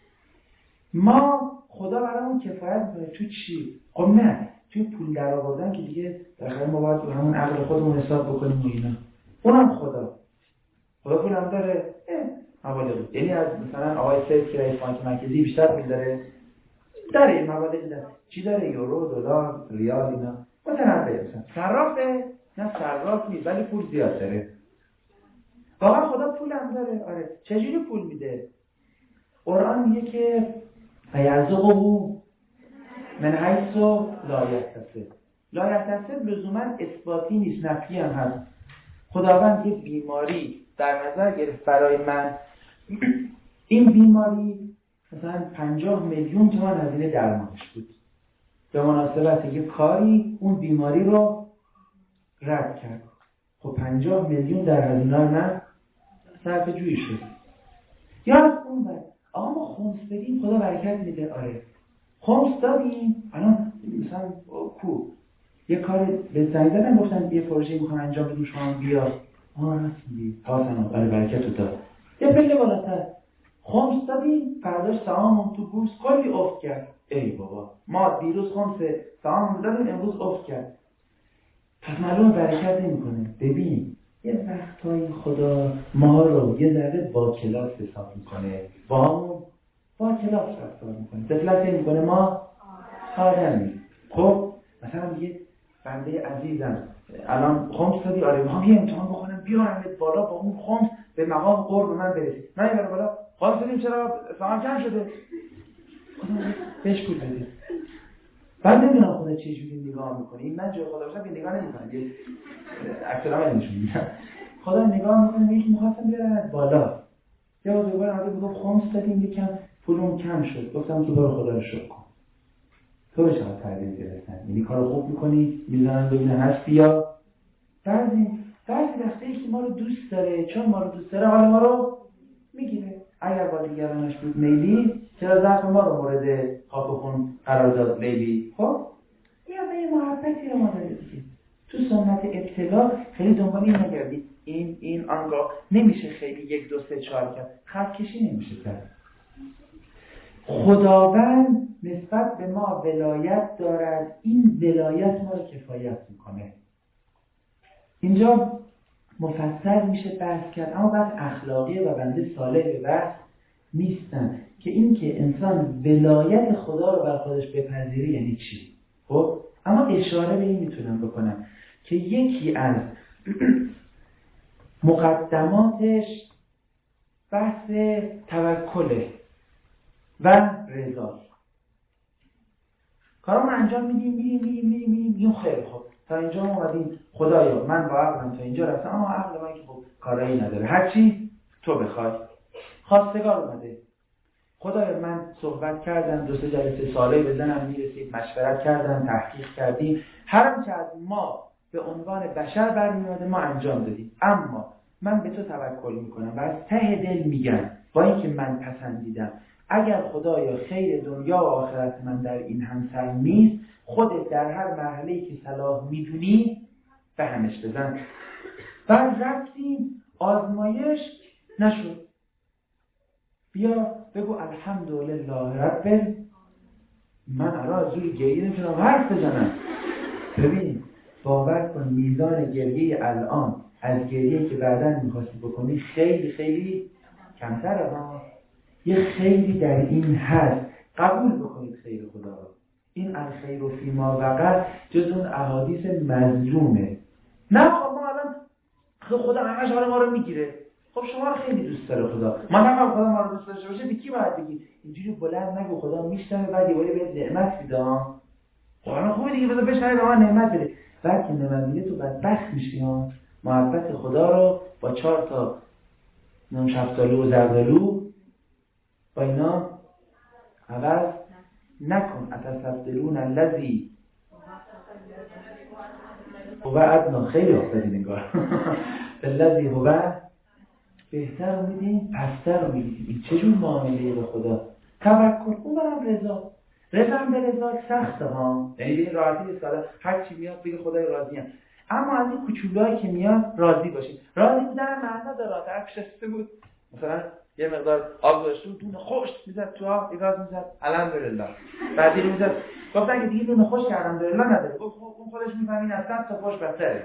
ما خدا برامون کفایت میکنه تو چی؟ خب نه توی پول در آوردن که دیگه بالاخره ما باید همون عقل خودمون حساب بکنیم و اینا. اونم خدا. خدا پول هم داره؟ مبالغ. یعنی از مثلا آقای سید که رئیس بانک مرکزی بیشتر پول داره؟ داره مبالغ داره. چی داره؟ یورو، دلار، ریال اینا. متنوع مثلا. صرافه؟ نه صراف نیست ولی پول زیاد داره. واقعا خدا پول هم داره؟ آره. چجوری پول میده؟ قرآن میگه که فیرزقه من حیث لا یحتسب. لا یحتسب لزوما اثباتی نیست، نفی هم هست. خداوند یه بیماری در نظر گرفت برای من، این بیماری مثلا پنجاه میلیون تومان هزینه درمانش بود، به مناسبت یه کاری اون بیماری رو رد کرد. خب پنجاه میلیون در هزینه من صرف جویی شد. یا از اون بعد آقا ما خمس بدیم خدا برکت میده. آره خمس دادیم، الان مثلا کو یه کار به زنگ زدن گفتن یه پروژه میخوام انجام بدیم شما بیا. آه راست میگی حسنا برای برکت رو داد. یه پله بالاتر خمس دادیم، فرداش سهاممون تو بورس کلی افت کرد. ای بابا ما دیروز خمس سهاممون دادیم امروز افت کرد، پس معلومه برکت نمیکنه. ببین یه وقتایی خدا ما رو یه ذره با کلاس حساب میکنه، با همون با کلاس رفتار میکنه، دفلت میکنه ما آدمی. خب مثلا میگه بنده عزیزم الان خمس دادی، آره میخوام یه امتحان بخونم بیارمت بالا با اون خمس به مقام قرب من برسی. نه این بره بالا خمس دادیم چرا سهام کم شده؟ بهش پول بدید. بعد نمیدونم خدا چه جوری نگاه میکنه. این من جای خدا باشم که نگاه نمیکنم، یه اکثرا نشون میدم. خدا نگاه میکنه یکی میخواستم بیارمت بالا، یه بزرگوار اومده بود خمس دادیم یکم پولم کم شد، گفتم تو برو خدا رو شکر کن. تو به چقدر تربیت گرفتن، یعنی کارو خوب میکنی میزنن ببینن هستی یا بعضی بعضی وقتی که ما رو دوست داره، چون ما رو دوست داره حال ما رو میگیره. اگر با دیگرانش بود میلی، چرا ضعف ما رو مورد خاک و خون قرار داد لیلی؟ خب یا به یه محبتی رو ما داره دیگه. تو سنت ابتلا خیلی دنبال این نگردید این این آنگاه نمیشه خیلی یک دو سه چهار کرد، خط کشی نمیشه کرد. خداوند نسبت به ما ولایت دارد، این ولایت ما رو کفایت میکنه. اینجا مفصل میشه بحث کرد، اما بحث اخلاقی و بنده صالح به بحث نیستن که این که انسان ولایت خدا رو بر خودش بپذیره یعنی چی. خب اما اشاره به این میتونم بکنم که یکی از مقدماتش بحث توکله و رضا. کارمون انجام میدیم میدیم میدیم میدیم میدیم میدیم خیلی خوب تا اینجا اومدیم، خدایا من با عقلم تا اینجا رفتم، اما عقل من که خب کارایی نداره، هرچی تو بخوای. خواستگار اومده، خدایا من صحبت کردم، دو سه جلسه ساله بزنم میرسید، مشورت کردم، تحقیق کردیم، هر چه از ما به عنوان بشر برمیاد ما انجام دادیم، اما من به تو توکل میکنم و از ته دل میگم با اینکه من پسندیدم اگر خدایا خیر دنیا و آخرت من در این همسر نیست، خودت در هر مرحله‌ای که صلاح میدونی فهمش بزن. بعد رفتیم آزمایش نشد، بیا بگو الحمدلله رب. من الان از روی گریه نمیتونم حرف بزنم. ببین باور کن میزان گریه الان از گریه که بعداً میخواستی بکنی خیلی خیلی کمتره ها. یه خیلی در این هست. قبول بکنید خیر خدا رو. این الخیر و فیما وقت جز اون احادیث مظلومه. نه خب ما الان خدا همش حال ما رو میگیره. خب شما رو خیلی دوست داره خدا. ما نمی‌خوام خدا ما رو دوست داشته باشه. به کی باید بگی؟ اینجوری بلند نگو خدا میشنوه بعد یه باری بهت نعمت میده. خب الان خوبه دیگه بذار بشنوه به من نعمت بده. بعد که نعمت میده تو بدبخت میشی ها. محبت خدا رو با چهار تا نون شفتالو و زردالو با اینا عوض نکن. اتستبدلون الذی هو ادنی. خیلی افتادین انگار. الذی هو بهتر رو میدین پستر رو میدین. این چجور معامله به خدا؟ توکل. اونم رضا. رضا هم به رضا سخته ها. یعنی به این راحتی ساده هر چی میاد بگه خدای راضیم. اما از این کوچولوهایی که میاد راضی باشید. راضی بودن معنا داره. طرف شسته بود مثلا یه مقدار آب گذاشته بود، دونه خشک میزد تو آب، ایگاز میزد الحمدلله. بعدی رو میزد گفت اگه دیگه دونه خشک الحمدلله نداره. گفت اون خودش میفهمین از صد تا خشک بهتره.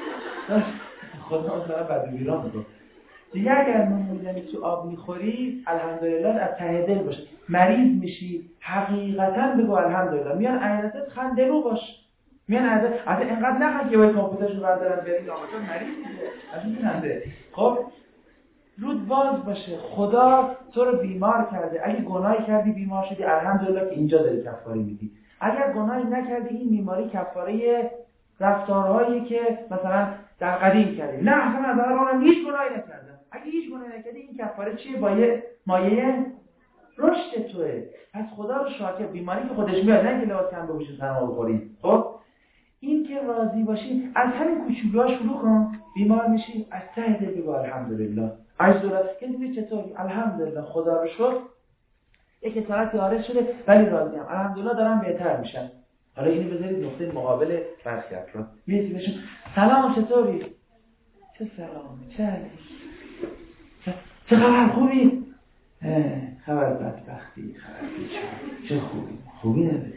خدا مثلا بعد ویران میگه دیگه اگر نون میزنی تو آب میخوری الحمدلله از ته دل باشه. مریض میشی حقیقتا بگو الحمدلله. میان عیادت خندلو باش. میان عیادت اصلا اینقدر نخند که باید کامپیوترشو بردارن برید آمازون مریض میشه. از این خنده. خب رود باز باشه. خدا تو رو بیمار کرده. اگه گناهی کردی بیمار شدی الحمدلله که اینجا داری کفاره میدی. اگر گناهی نکردی این بیماری کفاره رفتارهایی که مثلا در قدیم کردی. نه اصلا از اون هیچ گناهی نکردم. اگه هیچ گناهی نکردی این کفاره چیه؟ با یه مایه رشد توئه. پس خدا رو شاکر. بیماری که خودش میاد نه که لباس کم بپوشی سرما بخوری. خب این که راضی باشی از همین کوچولوها شروع کن. بیمار میشی از ته دل بگو الحمدلله. عجزالله که چطوری؟ الحمدلله خدا رو شکر. یک اطاعت عارض شده ولی راضیم. الحمدلله دارم بهتر میشم. حالا اینو بذارید نقطه مقابل برخی افراد. میگید بهشون سلام چطوری؟ چه سلامی؟ چه حالی؟ چه خبر خوبی؟ خبر بدبختی، خبر بیچاره. چه خوبی؟ خوبی نداری.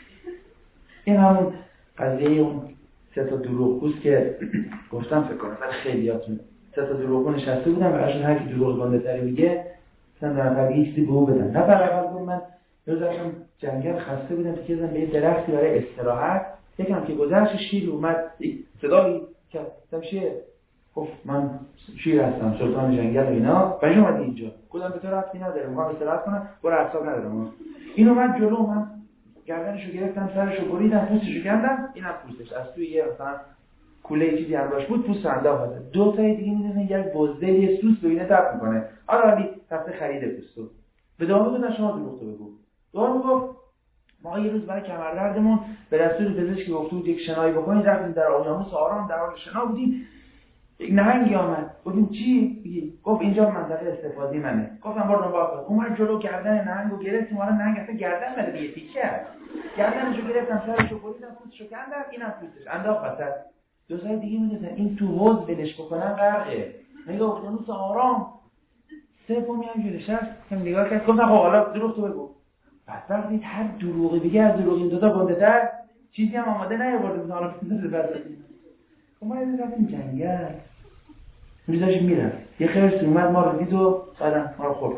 این همون قضیه اون سه تا دروغگوست که گفتم فکر کنم ولی خیلیاتون سه تا دروغگو نشسته بودن و براشون هر کی دروغ گنده‌تری میگه مثلا در نفر یه چیزی به او بدن. نفر اول گفت من یه روز رفتم جنگل خسته بودم که کردم به یه درختی برای استراحت. یکم که گذشت شیر اومد صدایی کرد. گفتم چیه؟ گفت من شیر هستم سلطان جنگل و اینا. بعد اومد اینجا. گفتم به تو ربطی نداره میخوام استراحت کنم برو اعصاب ندارم. این اومد جلو من گردنشو گرفتم سرشو بریدم پوستشو کندم. اینم پوستش از توی یه مثلا کوله چیزی همراهش بود پوست انداخت. دو تای دیگه میدونن یک بزدل یه سوس ببینه تپ میکنه. حالا علی رفته خرید پوستو. به دامه گفتن شما دروغ بگو. دامه گفت ما یه روز برای کمردردمون به دستور پزشکی گفته بود یک شنایی بکنید. رفتیم در اقیانوس آرام در حال شنا بودیم. یک نهنگی آمد. گفتیم چی؟ بگی. گفت اینجا منطقه استفاده منه. گفتم برو دنبال کن. اومد جلو گردن نهنگو گرفتیم. حالا نهنگ اصلا گردن بده یه تیکه. گردنشو گرفتم سرشو بریدم پوستشو کندم. اینم پوستش انداخت وسط. دو سال دیگه می‌دونن این تو حوض ولش بکنن غرقه. نگاه اقیانوس آرام. سومی هم جلوش هست. هم نگاه کرد. گفتم خب حالا دروغ تو بگو. بعد وقتی هر دروغی بگه از دروغ این دو تا گنده‌تر چیزی هم آماده نیاورده بود. حالا بزنه بعد. ما یه رفتیم جنگل. میذاشیم میرم. یه خرس اومد ما رو دید و بعدم ما رو خورد.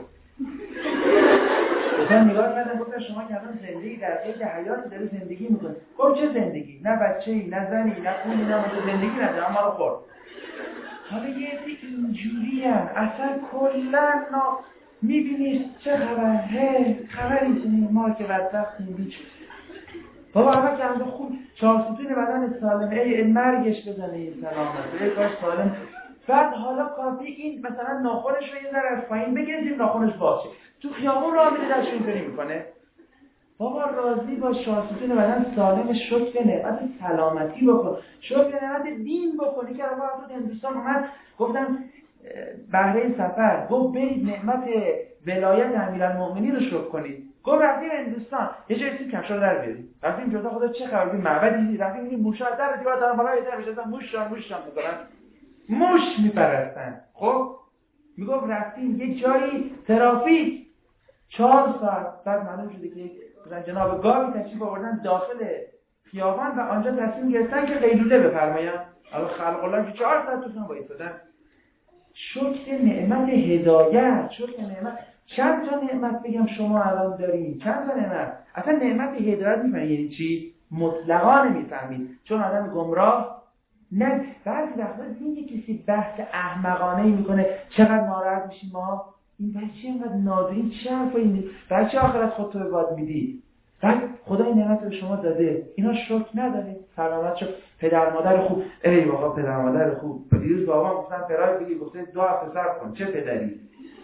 مثلا نگاه کردم گفتم شما که الان زندگی در قید حیات داری زندگی میکنی. گفت چه زندگی؟ نه بچه‌ای، نه زنی، نه پولی، نه زندگی نداره ما رو خورد. حالا یه عده اینجوری هم اصلا کلا میبینی چه خبر؟ هی خبری نیست ما که بدبختیم بیچ. بابا همه که همه خوب چهار ستون بدن سالمه ای مرگش بزنه این سلامت. ای کاش سالم. بعد حالا کافی این مثلا ناخنش رو یه ذره از پایین بگیریم ناخنش باشه. تو خیابون راه میره دستش اینطوری میکنه. بابا راضی باش چهار ستون بدن سالم شکر نعمت سلامتی بکن. شکر نعمت دین بکنی که ما تو هندوستان اومد گفتم بهره سفر گفت برید نعمت ولایت امیرالمومنین رو شکر کنید. گفت رفتیم هندوستان یه جایی سیم کفشا رو در بیاریم. رفتیم جدا خدا چه خبر بود معبدی رفتیم این موشا در دیوار دارن بالا یه در میشدن موش شان موش شان میذارن. موش میپرستن. خب میگفت رفتیم یه جایی ترافیک چهار ساعت بعد معلوم شده که مثلا جناب گاوی تشریف آوردن داخل خیابان و آنجا تصمیم گرفتن که قیلوله بفرماین. حالا خلق الله که چهار ساعت توشون وایسادن. شکر نعمت هدایت، شکر نعمت. چند تا نعمت بگم شما الان دارین؟ چند تا نعمت؟ اصلا نعمت هدایت میفهمید یعنی چی؟ مطلقا نمیفهمید، چون آدم گمراه نه. بعضی وقتا دیگه کسی بحث احمقانه میکنه چقدر ناراحت میشیم ما. این بچه اینقدر نادری، چه حرفایی میزنی؟ بچه آخرت خودتو به باد میدی. بعد خدا این نعمت رو به شما داده، اینا شکر ندارید. سلامت شو. پدر مادر خوب، ای بابا پدر مادر خوب. دیروز بابام گفتن فرای بگی، گفته دو هفته صبر کن. چه پدری؟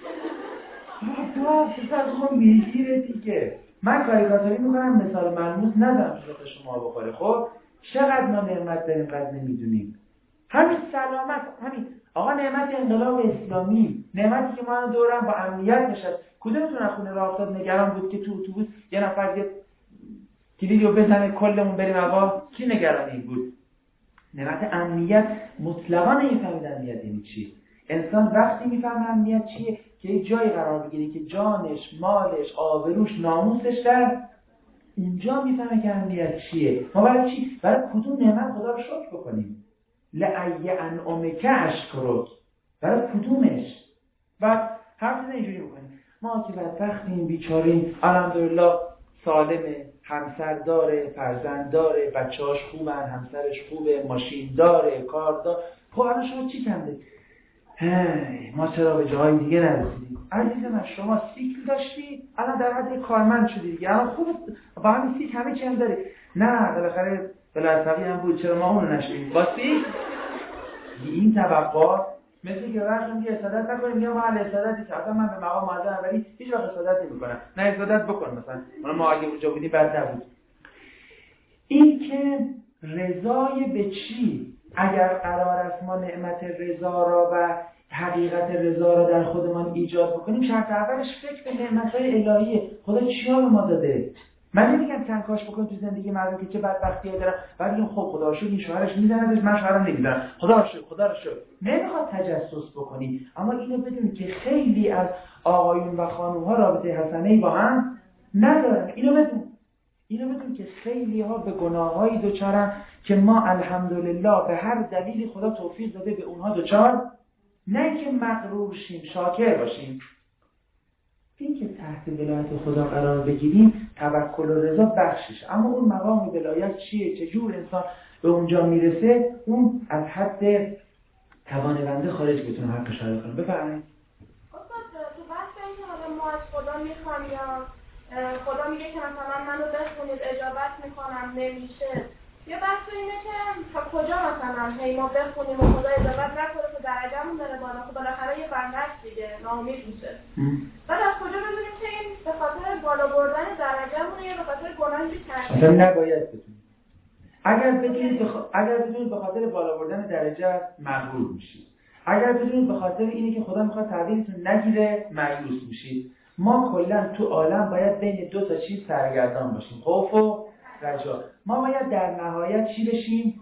دو هفته صبر کن میگیره دیگه. من کاریکاتوری میکنم، مثال ملموس ندارم که شما بخوره. خب چقدر ما نعمت داریم قد نمیدونیم. همین سلامت، همین آقا نعمت انقلاب اسلامی، نعمتی که ما دورم با امنیت نشست. کدومتون از خونه راه افتاد نگران بود که تو اتوبوس یه نفر یه کلیدیو بزنه کلمون بریم هوا؟ کی نگران این بود؟ نعمت امنیت مطلقا نمیفهمید امنیت یعنی چی. انسان وقتی میفهمه امنیت چیه که یه جایی قرار بگیره که جانش، مالش، آبروش، ناموسش در اونجا میفهمه که امنیت چیه. ما برای چی؟ برای کدوم نعمت خدا رو شکر بکنیم؟ لأی انعمک اشکرک. برای کدومش؟ بعد حرف اینجوری بکنیم ما که بدبختیم، بیچاریم، الحمدلله سالمه، همسر داره، فرزند داره، بچه‌هاش خوبن، همسرش خوبه، ماشین داره، کار داره. خب الان شما چی کم دارید؟ هی ما چرا به جای دیگه نرسیدیم؟ عزیز من شما سیکل داشتی، الان در حد کارمند شدی دیگه. الان خوب با همین سیکل همه چی هم داری. نه بالاخره بلعصبی هم بود، چرا ما اونو نشدیم؟ با سیکل این توقعات مثل که وقتی میگه حسادت نکنیم، میگم ما اهل حسادتی که اصلا من به مقام معظم اولی هیچ وقت حسادت نمی‌کنم. نه حسادت بکن، مثلا ما ما اگه اونجا بودیم بد نبود. این که رضای به چی؟ اگر قرار است ما نعمت رضا را و حقیقت رضا را در خودمان ایجاد بکنیم، شرط اولش فکر به نعمت‌های الهیه. خدا چیا به ما داده؟ من نمیگم کنکاش بکن تو زندگی مردم که چه بدبختی‌ای دارن، بعد میگم خب خدا رو شکر این شوهرش میزنه، من شوهرم نمیزنم، خدا رو شکر خدا رو شکر. نمیخواد تجسس بکنی، اما اینو بدونی که خیلی از آقایون و خانم‌ها رابطه حسنه‌ای با هم ندارن. اینو بدون اینو بدون که خیلی ها به گناهایی دوچارن که ما الحمدلله به هر دلیلی خدا توفیق داده به اونها دوچار، نه که مغرور شیم، شاکر باشیم. این که تحت ولایت خدا قرار بگیریم توکل و رضا بخشش. اما اون مقام ولایت چیه؟ چجور انسان به اونجا میرسه؟ اون از حد توان بنده خارج بتونه حقش رو بکنه. بفرمایید. استاد تو بحث اینکه حالا ما از خدا میخوام یا خدا میگه که مثلا منو بخونید اجابت میکنم نمیشه، یه بحث اینه که تا کجا مثلا هی ما بخونیم و خدا اجابت نکنه که درجه‌مون بره بالا، خب بالاخره یه بندش دیگه ناامید میشه. بعد از کجا بدونیم که این به خاطر بالا بردن درجه‌مون یا به خاطر گناهی که کردیم؟ اصلا نباید بدونید. اگر بدونید بخ... اگر بدونید به خاطر بالا بردن درجه مغرور میشید. اگر بدونید به خاطر اینه که خدا میخواد تقدیرتون نگیره مایوس میشید. ما کلا تو عالم باید بین دو تا چیز سرگردان باشیم، خوف و رجا. ما باید در نهایت چی بشیم؟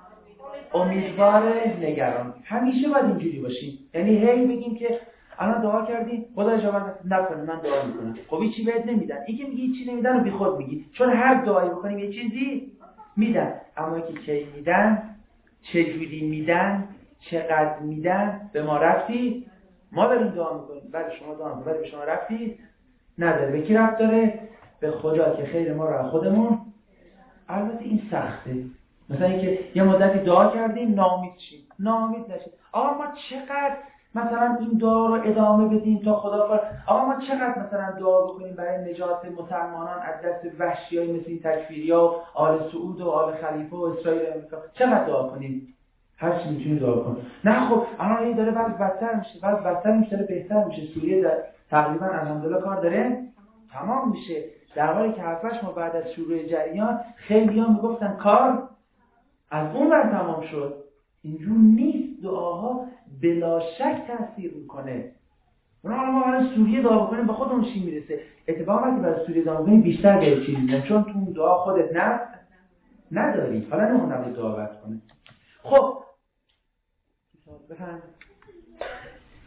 امیدوار نگران. همیشه باید اینجوری باشیم. یعنی هی بگیم که الان دعا کردی خدا اجابت نکنه من دعا میکنم. خب چی بهت نمیدن. این که میگی چی نمیدن رو بیخود میگی، چون هر دعایی بکنیم یه چیزی میدن. اما که کی میدن، چه جوری میدن، چقدر میدن به ما ربطی. ما داریم دعا میکنیم، بعد شما دعا میکنید، بعد به شما ربطی نداره. به کی ربط داره؟ به خدا که خیر ما را خودمون. البته این سخته. مثلا اینکه یه مدتی دعا کردیم ناامید شیم، ناامید نشید. آقا ما چقدر مثلا این دعا رو ادامه بدیم تا خدا فر... آقا ما چقدر مثلا دعا بکنیم برای نجات مسلمانان از دست وحشیای مثل این تکفیریا و آل سعود و آل خلیفه و اسرائیل امریکا، چقدر دعا کنیم؟ هر چی میتونیم دعا کنیم. نه خب الان این داره وضع بدتر میشه، وضع بدتر میشه، داره بهتر میشه. سوریه در... تقریبا الحمدلله کار داره تمام میشه. در حالی که هفتش ماه بعد از شروع جریان خیلی ها میگفتن کار از اون ور تمام شد. اینجور نیست. دعاها بلا شک تاثیر میکنه. اونا ما برای سوریه دعا بکنیم به خودمون چی میرسه؟ اتفاقا وقتی برای سوریه دعا بکنیم بیشتر به چیز میرسه، چون تو اون دعا خودت نفس نداری. حالا نمون نباید دعا بد کنه. خب بفهم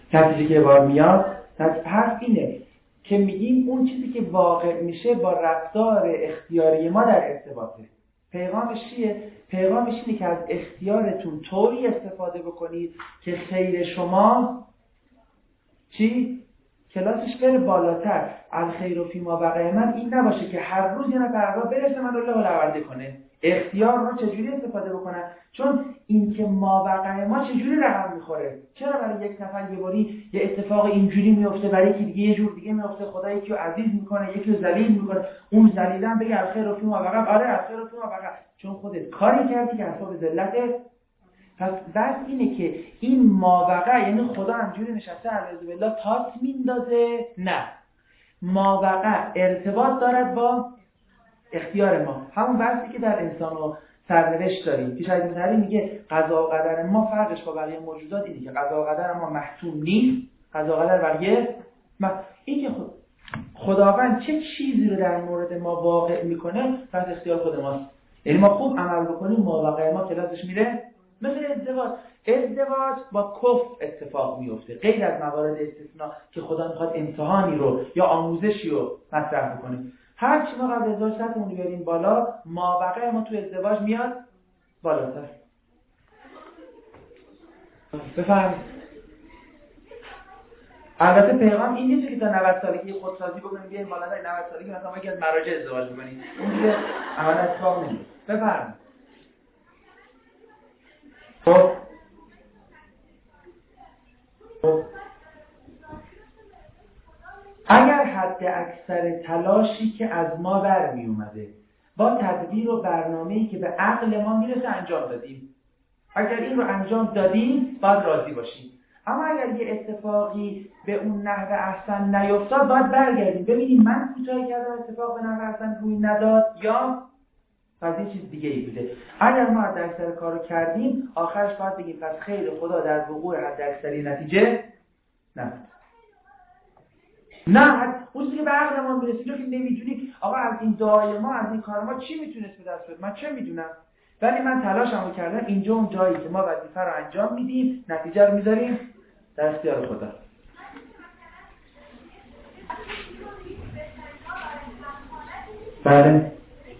نتیجه که بار میاد حرف اینه که میگیم اون چیزی که واقع میشه با رفتار اختیاری ما در ارتباطه. پیغامش چیه؟ پیغامش اینه که از اختیارتون طوری استفاده بکنید که خیر شما چی؟ کلاسش بره بالاتر. الخیر فی ما بقی من این نباشه که هر روز یه نفر برسه من رو لورده کنه. اختیار رو چجوری استفاده بکنن؟ چون این که ما بقی ما چجوری رقم میخوره؟ چرا برای یک نفر یه باری یه اتفاق اینجوری میفته، برای یکی دیگه یه جور دیگه میفته؟ خدا یکی رو عزیز میکنه، یکی رو ذلیل میکنه. اون ذلیلم بگه الخیر فی ما بقی، آره الخیر فی ما بقی، چون خودت کاری کردی که اسباب ذلت. پس بس اینه که این ماوقع یعنی خدا همجوری نشسته علیه بالله تاس میندازه؟ نه، ماوقع ارتباط دارد با اختیار ما. همون بحثی که در انسان و سرنوشت داریم. پیش از این میگه قضا و قدر ما فرقش با بقیه موجودات اینه که قضا و قدر ما محتوم نیست، قضا و قدر بقیه ما این که خود خداوند چه چیزی رو در مورد ما واقع میکنه پس اختیار خود ماست. یعنی ما خوب عمل بکنیم ماوقع ما کلاسش میره. مثل ازدواج، ازدواج با کفر اتفاق میفته، غیر از موارد استثناء که خدا میخواد امتحانی رو یا آموزشی رو مطرح بکنه. هر چی ما قبل ازدواج سطحمون رو بیاریم بالا، ماوقع ما تو ازدواج میاد بالاتر. بفهم. البته پیغام این نیست که تا نود سالگی خودسازی بکنیم بیایم بالا، تا نود سالگی مثلا ما یکی از مراجع ازدواج بکنیم، اون دیگه عمل اتفاق نمیفته. بفهم. خب اگر حد اکثر تلاشی که از ما برمی اومده با تدبیر و برنامه‌ای که به عقل ما میرسه انجام دادیم، اگر این رو انجام دادیم باید راضی باشیم. اما اگر یه اتفاقی به اون نحو احسن نیفتاد باید برگردیم ببینیم من کوتاهی کردم اتفاق به نحو احسن روی نداد یا پس یه چیز دیگه ای بوده. اگر ما حد اکثر کارو کردیم آخرش باید بگیم پس خیر خدا در وقوع حد اکثری نتیجه نه نه اون چیزی که به عقل ما میرسید که نمیدونی آقا از این دعای ما از این کار ما چی میتونست به دست بیاد، من چه میدونم، ولی من تلاشمو کردم اینجا اون جایی که ما وظیفه رو انجام میدیم نتیجه رو میذاریم در اختیار خدا. بله.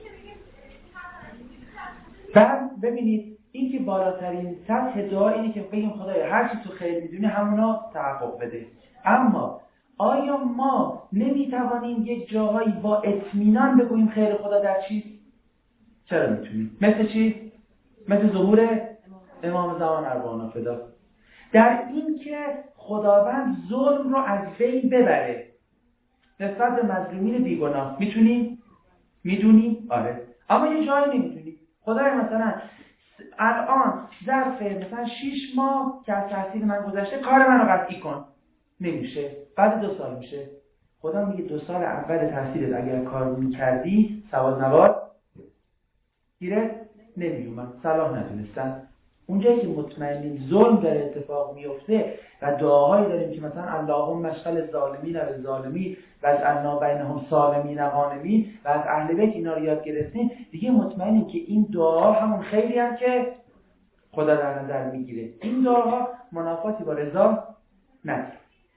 بعد ببینید این که بالاترین سطح دعا اینه که بگیم خدایا هر چی تو خیر میدونی همونا تحقق بده. اما آیا ما نمیتوانیم یک جاهایی با اطمینان بگوییم خیر خدا در چیست؟ چرا میتونیم؟ مثل چی؟ مثل ظهور امام زمان ارواحنا فدا، در این که خداوند ظلم رو از بین ببره نسبت به مظلومین بیگناه. میتونیم؟ میدونیم؟ آره. اما یه جایی نمیتونیم. خدای مثلا الان ظرف مثلا شیش ماه که از تحصیل من گذشته کار منو قطعی کن. نمیشه. بعد دو سال میشه. خدا میگه دو سال اول تحصیلت اگر کار میکردی سواد نواد گیره نمیومد، صلاح ندونستن. اونجایی که مطمئنیم ظلم داره اتفاق میفته و دعاهایی داریم که مثلا اللهم مشغل ظالمین و ظالمین و از انا بینهم سالمین غانمین و از اهل بیت اینا رو یاد گرفتیم، دیگه مطمئنیم که این دعاها همون خیری هست که خدا در نظر میگیره. این دعاها منافاتی با رضا نداره.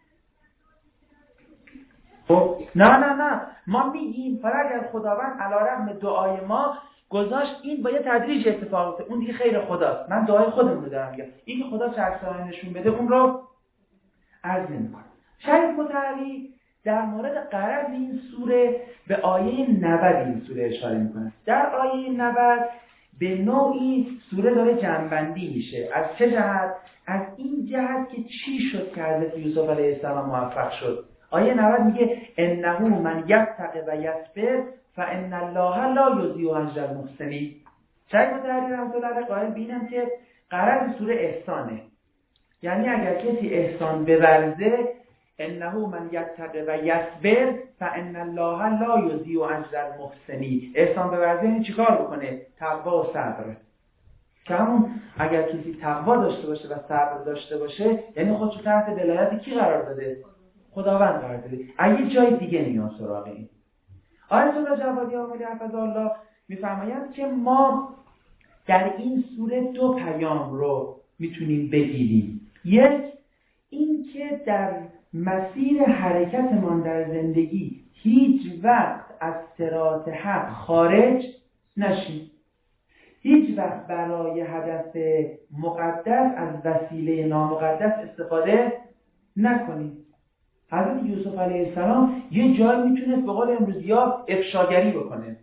خب نه نه نه ما میگیم فقط اگر خداوند علیرغم دعای ما گذاشت این با یه تدریج اتفاق افتاد اون دیگه خیر خداست. من دعای خودم رو دارم میگم، این که خدا چه عکس‌العملی نشون بده اون رو عرض نمی‌کنم. شریف مطهری در مورد غرض این سوره به آیه نود این سوره اشاره میکنه. در آیه نود به نوعی سوره داره جمع‌بندی میشه. از چه جهت؟ از این جهت که چی شد که حضرت یوسف علیه السلام موفق شد. آیه نود میگه انه من یتق و یصبر فان الله لا یضیع اجر المحسنین. شریف مطهری رحمة الله علیه قائل بینم که غرض سوره احسانه، یعنی اگر کسی احسان بورزه انه من یتق و یصبر فان الله لا یضیع اجر المحسنین، احسان بورزه یعنی چیکار بکنه؟ تقوا و صبر. که همون اگر کسی تقوا داشته باشه و صبر داشته باشه یعنی خودشو تحت ولایت کی قرار داده؟ خداوند قرار داده. اگه جای دیگه نیاز سراغ این. آیت الله جوادی آملی حفظه الله میفرمایند که ما در این سوره دو پیام رو میتونیم بگیریم. یک این که در مسیر حرکتمان در زندگی هیچ وقت از صراط حق خارج نشیم، هیچ وقت برای هدف مقدس از وسیله نامقدس استفاده نکنیم. حضرت یوسف علیه السلام یه جایی میتونست به قول امروزی‌ها افشاگری بکنه.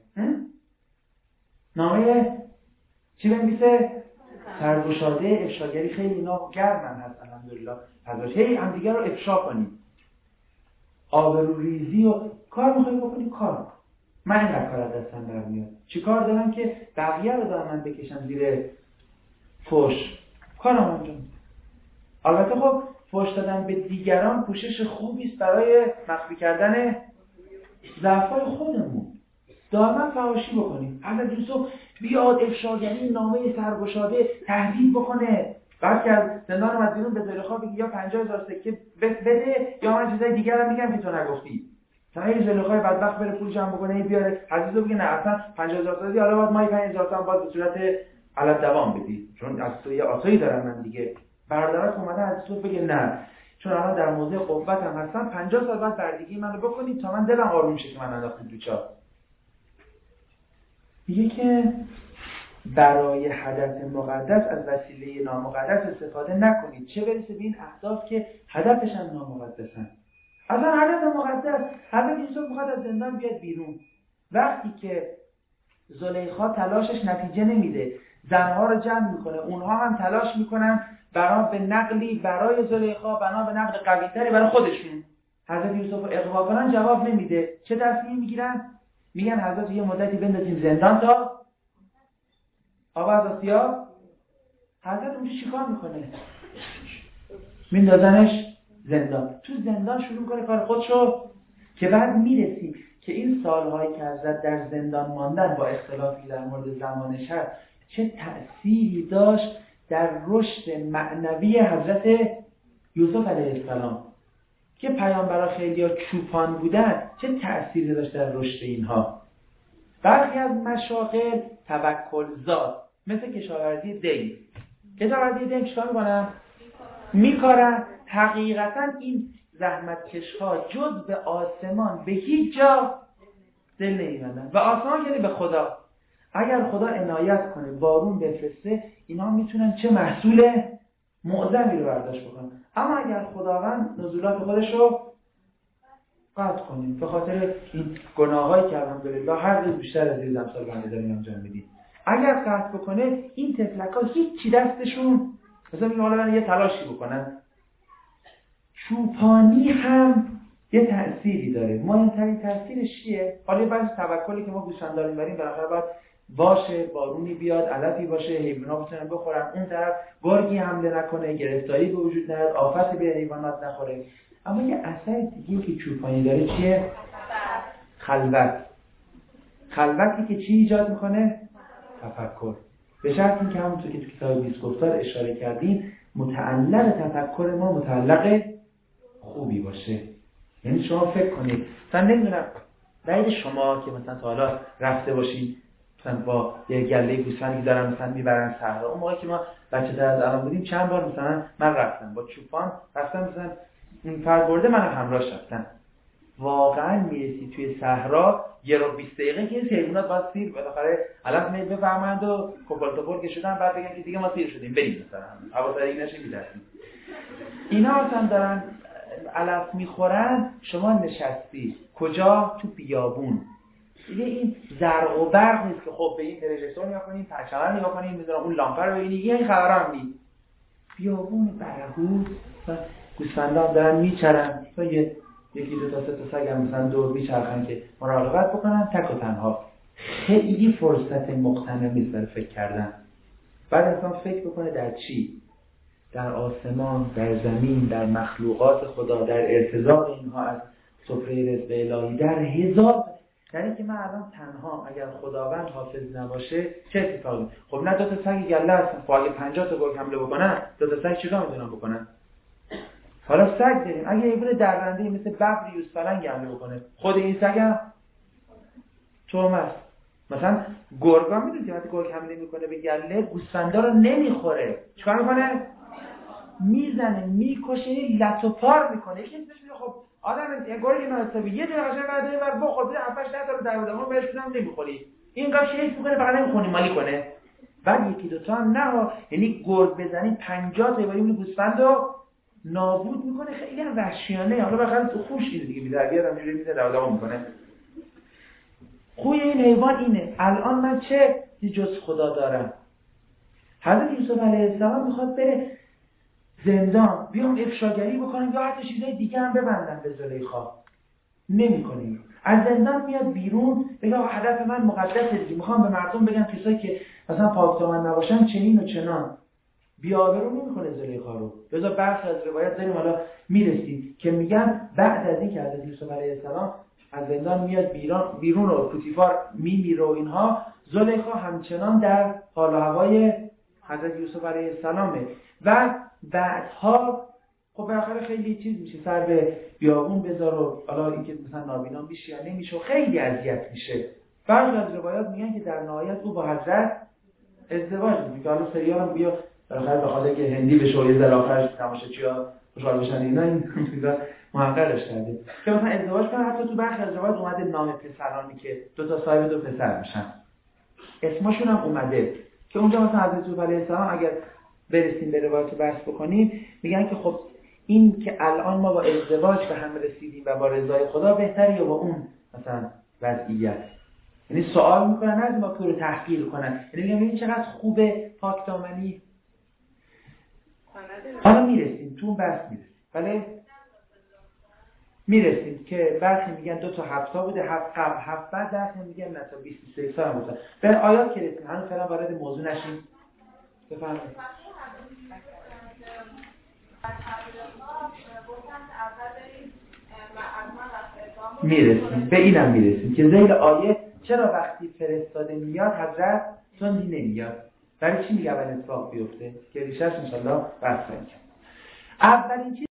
نامه چی بنویسه؟ سرگشاده افشاگری. خیلی اینا گرمن هست الحمدلله. حضرت هی هم دیگه رو افشا کنیم. آبروریزی و کار میخوایی بکنی کار. من اینقدر کار از دستم برمیاد. چی کار دارم که بقیه رو دارم من بکشم زیر فوش؟ کارم انجام. البته خب فوش دادن به دیگران کوشش خوبی است برای مخفی کردن ضعف‌های خودمون. دائما فحاشی بکنیم. حضرت یوسف بیاد افشاگری نامه سرگشاده تهدید بکنه. بعد که از زندان اومد بیرون به زلیخا بگی یا پنجاه هزار سکه بده یا من چیزای دیگر رو میگم که تو نگفتی. تا این زلیخای بدبخت بره پول جمع بکنه بیاره. حضرت بگه نه اصلا پنجاه هزار تا بدی، حالا باید مایی پنج هزار تا باز به صورت علت دوام بدی. چون از تو یه آسایی دارم من دیگه. برادرات اومدن حضرت بگه نه. چون الان در موضع قوت هم هستم پنجاه سال بعد بردگی منو بکنید تا من دلم آروم شه که من انداختم تو چاه. میگه که برای هدف مقدس از وسیله نامقدس استفاده نکنید، چه برسه به این اهداف که هدفش هم نامقدسن. اصلا هدف مقدس، حضرت یوسف میخواد از زندان بیاد بیرون. وقتی که زلیخا تلاشش نتیجه نمیده، زنها رو جمع میکنه، اونها هم تلاش میکنن برای به نقلی برای زلیخا، بنا به نقل قوی‌تری برای خودشون. حضرت یوسف اغوا کنن جواب نمیده. چه تصمیمی میگیرن؟ میگن حضرت یه مدتی بندازیم زندان تا آقا از آسیا. حضرت اونجا چیکار میکنه؟ میندازنش زندان. تو زندان شروع میکنه کار خودشو که بعد میرسیم که این سالهایی که حضرت در زندان ماندن با اختلافی در مورد زمانش هست چه تأثیری داشت در رشد معنوی حضرت یوسف علیه السلام که پیامبرا خیلی ها چوپان بودن، چه تأثیری داشت در رشد اینها. برخی از مشاغل توکل زاد، مثل کشاورزی دی. کشاورزی دی چیکار میکنن؟ میکارن. حقیقتا این زحمتکش‌ها جز به آسمان به هیچ جا دل نمیبندن. و آسمان یعنی به خدا. اگر خدا عنایت کنه بارون بفرسته، اینا میتونن چه محصول معظمی رو برداشت بکنن. اما اگر خداوند نزولات خودش رو قطع کنیم به خاطر این گناهایی که الحمدلله هر روز بیشتر از این امسال بنده داریم انجام میدیم، اگر قطع بکنه این تفلک‌ها هیچی دستشون مثلا میگم حالا من یه تلاشی بکنن. چوپانی هم یه تأثیری داره. مهمترین تأثیرش چیه؟ حالا بعضی توکلی که ما گوسفند داریم بریم بالاخره باید باشه، بارونی بیاد، علفی باشه، حیوانات بتونن بخورن، اون طرف گرگی حمله نکنه، گرفتاری به وجود نیاد، آفتی به حیوانات نخوره. اما یه اثر دیگه که چوپانی داره چیه؟ خلوت. خلوتی که چی ایجاد میکنه؟ تفکر. به شرط اینکه همونطور که تو کتاب بیست گفتار اشاره کردیم متعلق تفکر ما متعلق خوبی باشه. یعنی شما فکر کنید مثلا نمیدونم بعد شما که مثلا تا حالا رفته باشید مثلا با یه گله گوسفندی دارن مثلا میبرن صحرا، اون موقعی که ما بچه‌تر از الان بودیم چند بار مثلا من رفتم با چوپان رفتم مثلا این فربرده من همراهش رفتم، واقعا میرسی توی صحرا یه رو بیست دقیقه که حیوانات باید سیر بالاخره علف میل بفهمند و کوپالتوپول که شدن بعد بگن که دیگه ما سیر شدیم بریم مثلا حواساری نشه میدرسیم. اینا مثلا دارن علف میخورن، شما نشستی کجا؟ تو بیابون. دیگه این زرق و برق نیست که خب به این پروژکتور نگاه کنیم، پرچم نگاه کنیم، میذارم اون لامپ رو ببینید، این خبرا هم نیست. بیابون برهوت و گوسفندان دارن میچرن، تو یه یکی دو تا سه تا سگ هم مثلا دور میچرخن که مراقبت بکنن تک و تنها. خیلی فرصت مغتنمی است برای فکر کردن. بعد انسان فکر بکنه در چی؟ در آسمان، در زمین، در مخلوقات خدا، در ارتزاق اینها از سفره رزق الهی، در هزار. یعنی که من الان تنها اگر خداوند حافظ نباشه چه اتفاقی؟ خب نه دو تا سگ گله هستن، خب اگه پنجاه تا گرگ حمله بکنن دو تا سگ چیکار میتونن بکنن؟ حالا سگ داریم، اگه یه گونه درنده مثل ببر یوز فلنگ حمله بکنه خود این سگ هم تومه است. مثلا گرگا میدونید وقتی گرگ حمله میکنه به گله گوسفندا رو نمیخوره، چیکار میکنه؟ میزنه میکشه لط و پار میکنه. یکی اسمش میگه خب آدم انگار که ناحسابی یه دونه قشنگ بعد اینور بخور بده هفتش ده تا رو در بدم بهش بدم نمیخوری. این قش هیچ میکنه فقط نمیخونی مالی کنه. بعد یکی دو تا هم نه، یعنی گرگ بزنی پنجاه تا ولی اون گوسفندو نابود میکنه. خیلی هم وحشیانه. حالا بخاطر تو خوش چیز دیگه بی‌تربیت هم جوری میذاره دعوا میکنه. خوی این حیوان اینه. الان من چه جز خدا دارم؟ حضرت یوسف علیه السلام میخواد بره زندان، بیام افشاگری بکنم یا حتی چیزای دیگه هم ببندم به زلیخا. نمی‌کنیم. از زندان میاد بیرون بگه هدف من مقدسه دیگه، میخوام به مردم بگم کسایی که مثلا پاکدامن نباشن چنین و چنان. بی‌آبرو نمی‌کنه زلیخا رو. بذار بحث از روایت داریم حالا میرسیم که میگن بعد از اینکه حضرت یوسف علیه السلام از زندان میاد بیرون بیرون و پوتیفار میمیره و اینها، زلیخا همچنان در حال و هوای حضرت یوسف علیه السلامه و بعدها خب بالاخره خیلی چیز میشه، سر به بیابون بذار و حالا اینکه مثلا نابینا میشه یا نمیشه و خیلی اذیت میشه. بعضی از روایات میگن که در نهایت او با حضرت ازدواج میکنه. که حالا سریال هم بیا بالاخره بخاطر که هندی بشه و یه ذره آخرش تماشاگرها خوشحال بشن اینا این چیزا محققش کرده که مثلا ازدواج کنه. حتی تو برخی از روایات اومده نام پسرانی که دو تا صاحب دو پسر میشن اسمشون هم اومده که اونجا مثلا حضرت یوسف علیه السلام اگر برسیم به روایت بحث بکنیم میگن که خب این که الان ما با ازدواج به هم رسیدیم و با رضای خدا بهتره یا با اون مثلا وضعیت. یعنی سوال میکنن نه از ما که رو تحقیر کنن، یعنی میگن این چقدر خوبه پاکدامنی. حالا میرسیم تو اون بحث میرسیم. بله میرسیم که برخی میگن دو تا هفتا بوده، هفت قبل هفت بعد، درخی میگن نه تا بیست و سه سال بوده. به آیات که رسیم هنوز فعلا وارد موضوع نشیم. بفرمایید. میرسیم به اینم میرسیم که ذیل آیه چرا وقتی فرستاده میاد حضرت تندی نمیاد، برای چی میگه اول اتفاق بیفته که ریشش انشالله بحث کنیم. اولین